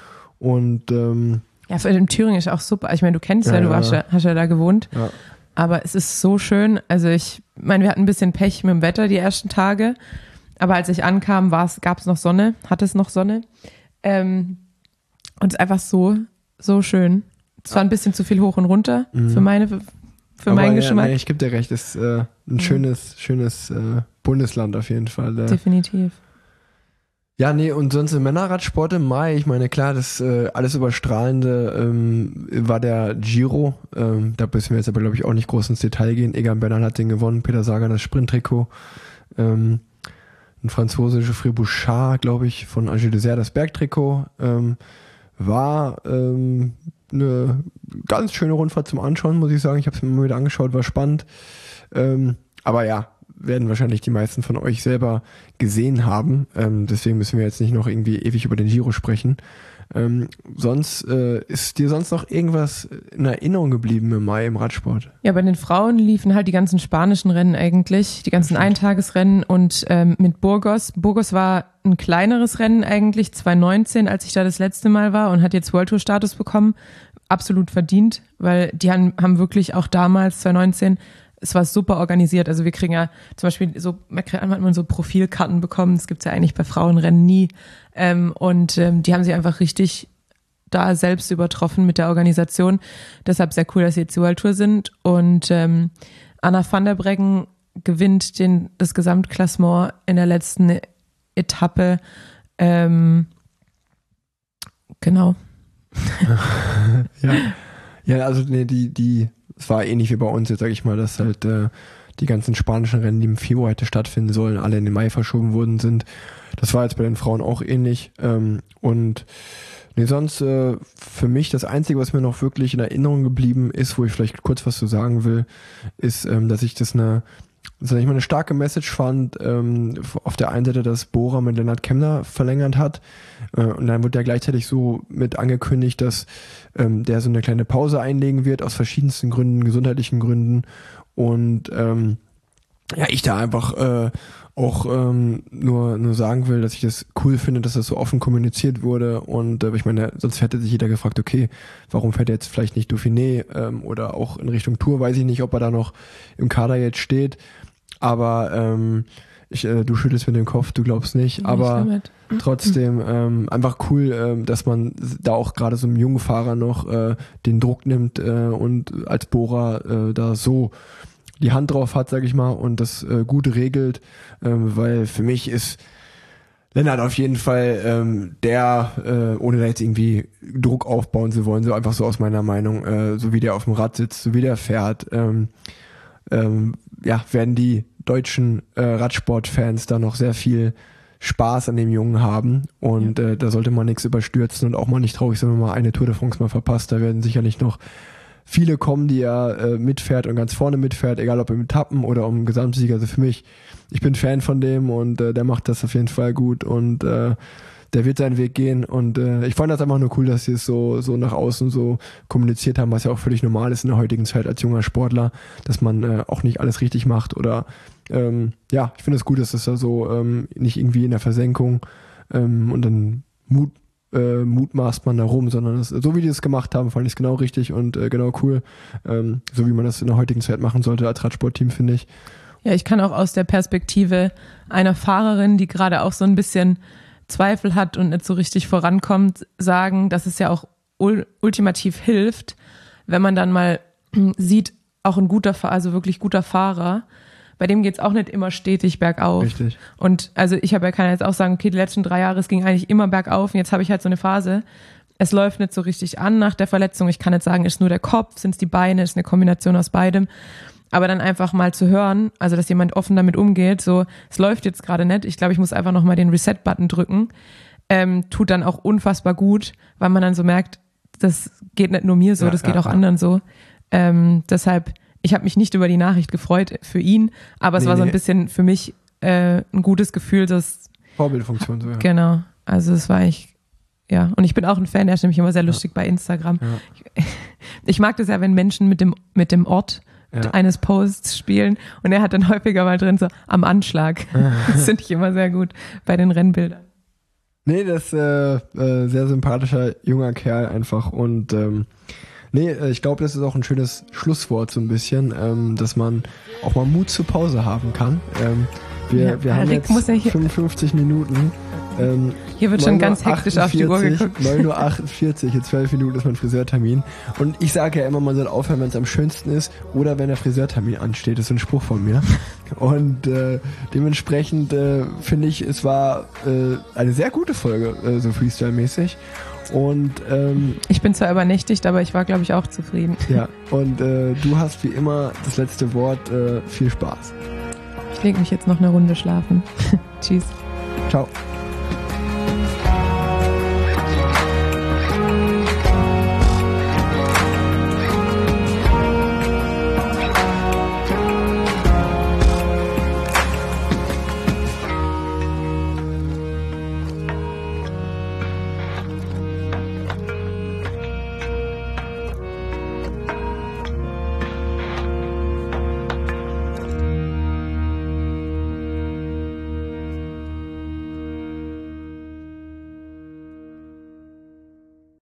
Und ähm, Ja, für den Thüringen ist auch super. Ich meine, du kennst ja, Ja, du ja. warst ja, hast ja da gewohnt. ja. Aber es ist so schön. Also ich meine, wir hatten ein bisschen Pech mit dem Wetter die ersten Tage. Aber als ich ankam, gab es noch Sonne, hatte es noch Sonne. Ähm, und es ist einfach so, so schön. Es war ein bisschen zu viel hoch und runter Mhm. für meine, für Aber meinen ja, Geschmack. nee, ich gebe dir recht, ist äh, ein Mhm. schönes, schönes äh, Bundesland auf jeden Fall. Äh. Definitiv. Ja, nee, und sonst im Männerradsport im Mai, ich meine, klar, das äh, alles Überstrahlende ähm, war der Giro. Ähm, da müssen wir jetzt aber, glaube ich, auch nicht groß ins Detail gehen. Egan Bernal hat den gewonnen, Peter Sagan das Sprinttrikot. Ähm, ein Franzose, Geoffrey Bouchard, glaube ich, von Angers Dessert das Bergtrikot. Ähm, war ähm, eine ganz schöne Rundfahrt zum Anschauen, muss ich sagen. Ich habe es mir mal wieder angeschaut, war spannend. Ähm, aber ja, werden wahrscheinlich die meisten von euch selber gesehen haben. Ähm, deswegen müssen wir jetzt nicht noch irgendwie ewig über den Giro sprechen. Ähm, sonst äh, ist dir sonst noch irgendwas in Erinnerung geblieben im Mai im Radsport? Ja, bei den Frauen liefen halt die ganzen spanischen Rennen eigentlich, die ganzen stimmt. Eintagesrennen und ähm, mit Burgos. Burgos war ein kleineres Rennen eigentlich, zwanzig neunzehn, als ich da das letzte Mal war und hat jetzt World Tour Status bekommen. Absolut verdient, weil die haben, haben wirklich auch damals, zwanzig neunzehn, es war super organisiert. Also wir kriegen ja zum Beispiel so, man kriegt, hat man so Profilkarten bekommen. Das gibt's ja eigentlich bei Frauenrennen nie. Ähm, und ähm, die haben sich einfach richtig da selbst übertroffen mit der Organisation. Deshalb sehr cool, dass sie jetzt die World Tour sind. Und ähm, Anna van der Breggen gewinnt den, das Gesamtklassement in der letzten Etappe. Ähm, genau. ja. ja, also nee, die, die, es war ähnlich wie bei uns jetzt, sag ich mal, dass halt äh, die ganzen spanischen Rennen, die im Februar hätte stattfinden sollen, alle in den Mai verschoben worden sind. Das war jetzt bei den Frauen auch ähnlich. Ähm, und nee, sonst äh, für mich das Einzige, was mir noch wirklich in Erinnerung geblieben ist, wo ich vielleicht kurz was zu sagen will, ist, ähm, dass ich das eine sag ich mal, eine starke Message fand, ähm, auf der einen Seite, dass Bora mit Lennart Kemner verlängert hat, äh, und dann wurde ja gleichzeitig so mit angekündigt, dass ähm, der so eine kleine Pause einlegen wird, aus verschiedensten Gründen, gesundheitlichen Gründen, und ähm, ja, ich da einfach äh, auch ähm, nur nur sagen will, dass ich das cool finde, dass das so offen kommuniziert wurde, und äh, ich meine, sonst hätte sich jeder gefragt, okay, warum fährt er jetzt vielleicht nicht Dauphiné ähm, oder auch in Richtung Tour, weiß ich nicht, ob er da noch im Kader jetzt steht, aber ähm, Ich, äh, du schüttelst mit dem Kopf, du glaubst nicht, aber nicht trotzdem ähm, einfach cool, ähm, dass man da auch gerade so einem jungen Fahrer noch äh, den Druck nimmt äh, und als Bohrer äh, da so die Hand drauf hat, sag ich mal, und das äh, gut regelt, ähm, weil für mich ist Lennart auf jeden Fall ähm, der, äh, ohne da jetzt irgendwie Druck aufbauen zu wollen, so einfach so aus meiner Meinung, äh, so wie der auf dem Rad sitzt, so wie der fährt, ähm, ähm, ja, werden die deutschen äh, Radsportfans da noch sehr viel Spaß an dem Jungen haben und ja. äh, da sollte man nichts überstürzen und auch mal nicht traurig sein, wenn man mal eine Tour de France mal verpasst. Da werden sicherlich noch viele kommen, die er äh, mitfährt und ganz vorne mitfährt, egal ob im Etappen oder um Gesamtsieger. Also für mich, ich bin Fan von dem und äh, der macht das auf jeden Fall gut und äh, der wird seinen Weg gehen und äh, ich fand das einfach nur cool, dass sie es so so nach außen so kommuniziert haben, was ja auch völlig normal ist in der heutigen Zeit als junger Sportler, dass man äh, auch nicht alles richtig macht oder ähm, ja, ich finde es gut, dass das da so ähm, nicht irgendwie in der Versenkung ähm, und dann Mut, äh, mutmaßt man da rum, sondern das, so wie die es gemacht haben, fand ich es genau richtig und äh, genau cool, ähm, so wie man das in der heutigen Zeit machen sollte als Radsportteam, finde ich. Ja, ich kann auch aus der Perspektive einer Fahrerin, die gerade auch so ein bisschen Zweifel hat und nicht so richtig vorankommt, sagen, dass es ja auch ul- ultimativ hilft, wenn man dann mal sieht, auch ein guter Fahrer, also wirklich guter Fahrer, bei dem geht's auch nicht immer stetig bergauf. Richtig. Und also ich habe ja kann jetzt auch sagen, okay, die letzten drei Jahre, es ging eigentlich immer bergauf und jetzt habe ich halt so eine Phase, es läuft nicht so richtig an nach der Verletzung. Ich kann nicht sagen, ist nur der Kopf, sind es die Beine, ist eine Kombination aus beidem. Aber dann einfach mal zu hören, also dass jemand offen damit umgeht, so, es läuft jetzt gerade nicht, ich glaube, ich muss einfach nochmal den Reset-Button drücken, ähm, tut dann auch unfassbar gut, weil man dann so merkt, das geht nicht nur mir so, ja, das geht ja, auch ja. anderen so. Ähm, deshalb, ich habe mich nicht über die Nachricht gefreut für ihn, aber es nee, war so ein nee. bisschen für mich äh, ein gutes Gefühl, dass... Vorbildfunktion so, ja. Genau, also es war eigentlich... Ja, und ich bin auch ein Fan, er ist nämlich immer sehr lustig ja. bei Instagram. Ja. Ich, ich mag das ja, wenn Menschen mit dem, mit dem Ort ja. eines Posts spielen und er hat dann häufiger mal drin so am Anschlag. Das finde ich immer sehr gut bei den Rennbildern. Nee, das ist äh, äh, sehr sympathischer junger Kerl einfach und ähm, nee, ich glaube, das ist auch ein schönes Schlusswort so ein bisschen, ähm, dass man auch mal Mut zur Pause haben kann. Ähm, wir ja, wir haben Rick jetzt fünfundfünfzig Minuten. Ähm, Hier wird schon ganz hektisch auf die Uhr geguckt. neun Uhr achtundvierzig, in zwölf Minuten ist mein Friseurtermin. Und ich sage ja immer, man soll aufhören, wenn es am schönsten ist oder wenn der Friseurtermin ansteht. Das ist ein Spruch von mir. Und äh, dementsprechend äh, finde ich, es war äh, eine sehr gute Folge, äh, so Freestyle-mäßig. Und ähm, ich bin zwar übernächtigt, aber ich war, glaube ich, auch zufrieden. Ja, und äh, du hast wie immer das letzte Wort. Äh, viel Spaß. Ich lege mich jetzt noch eine Runde schlafen. Tschüss. Ciao.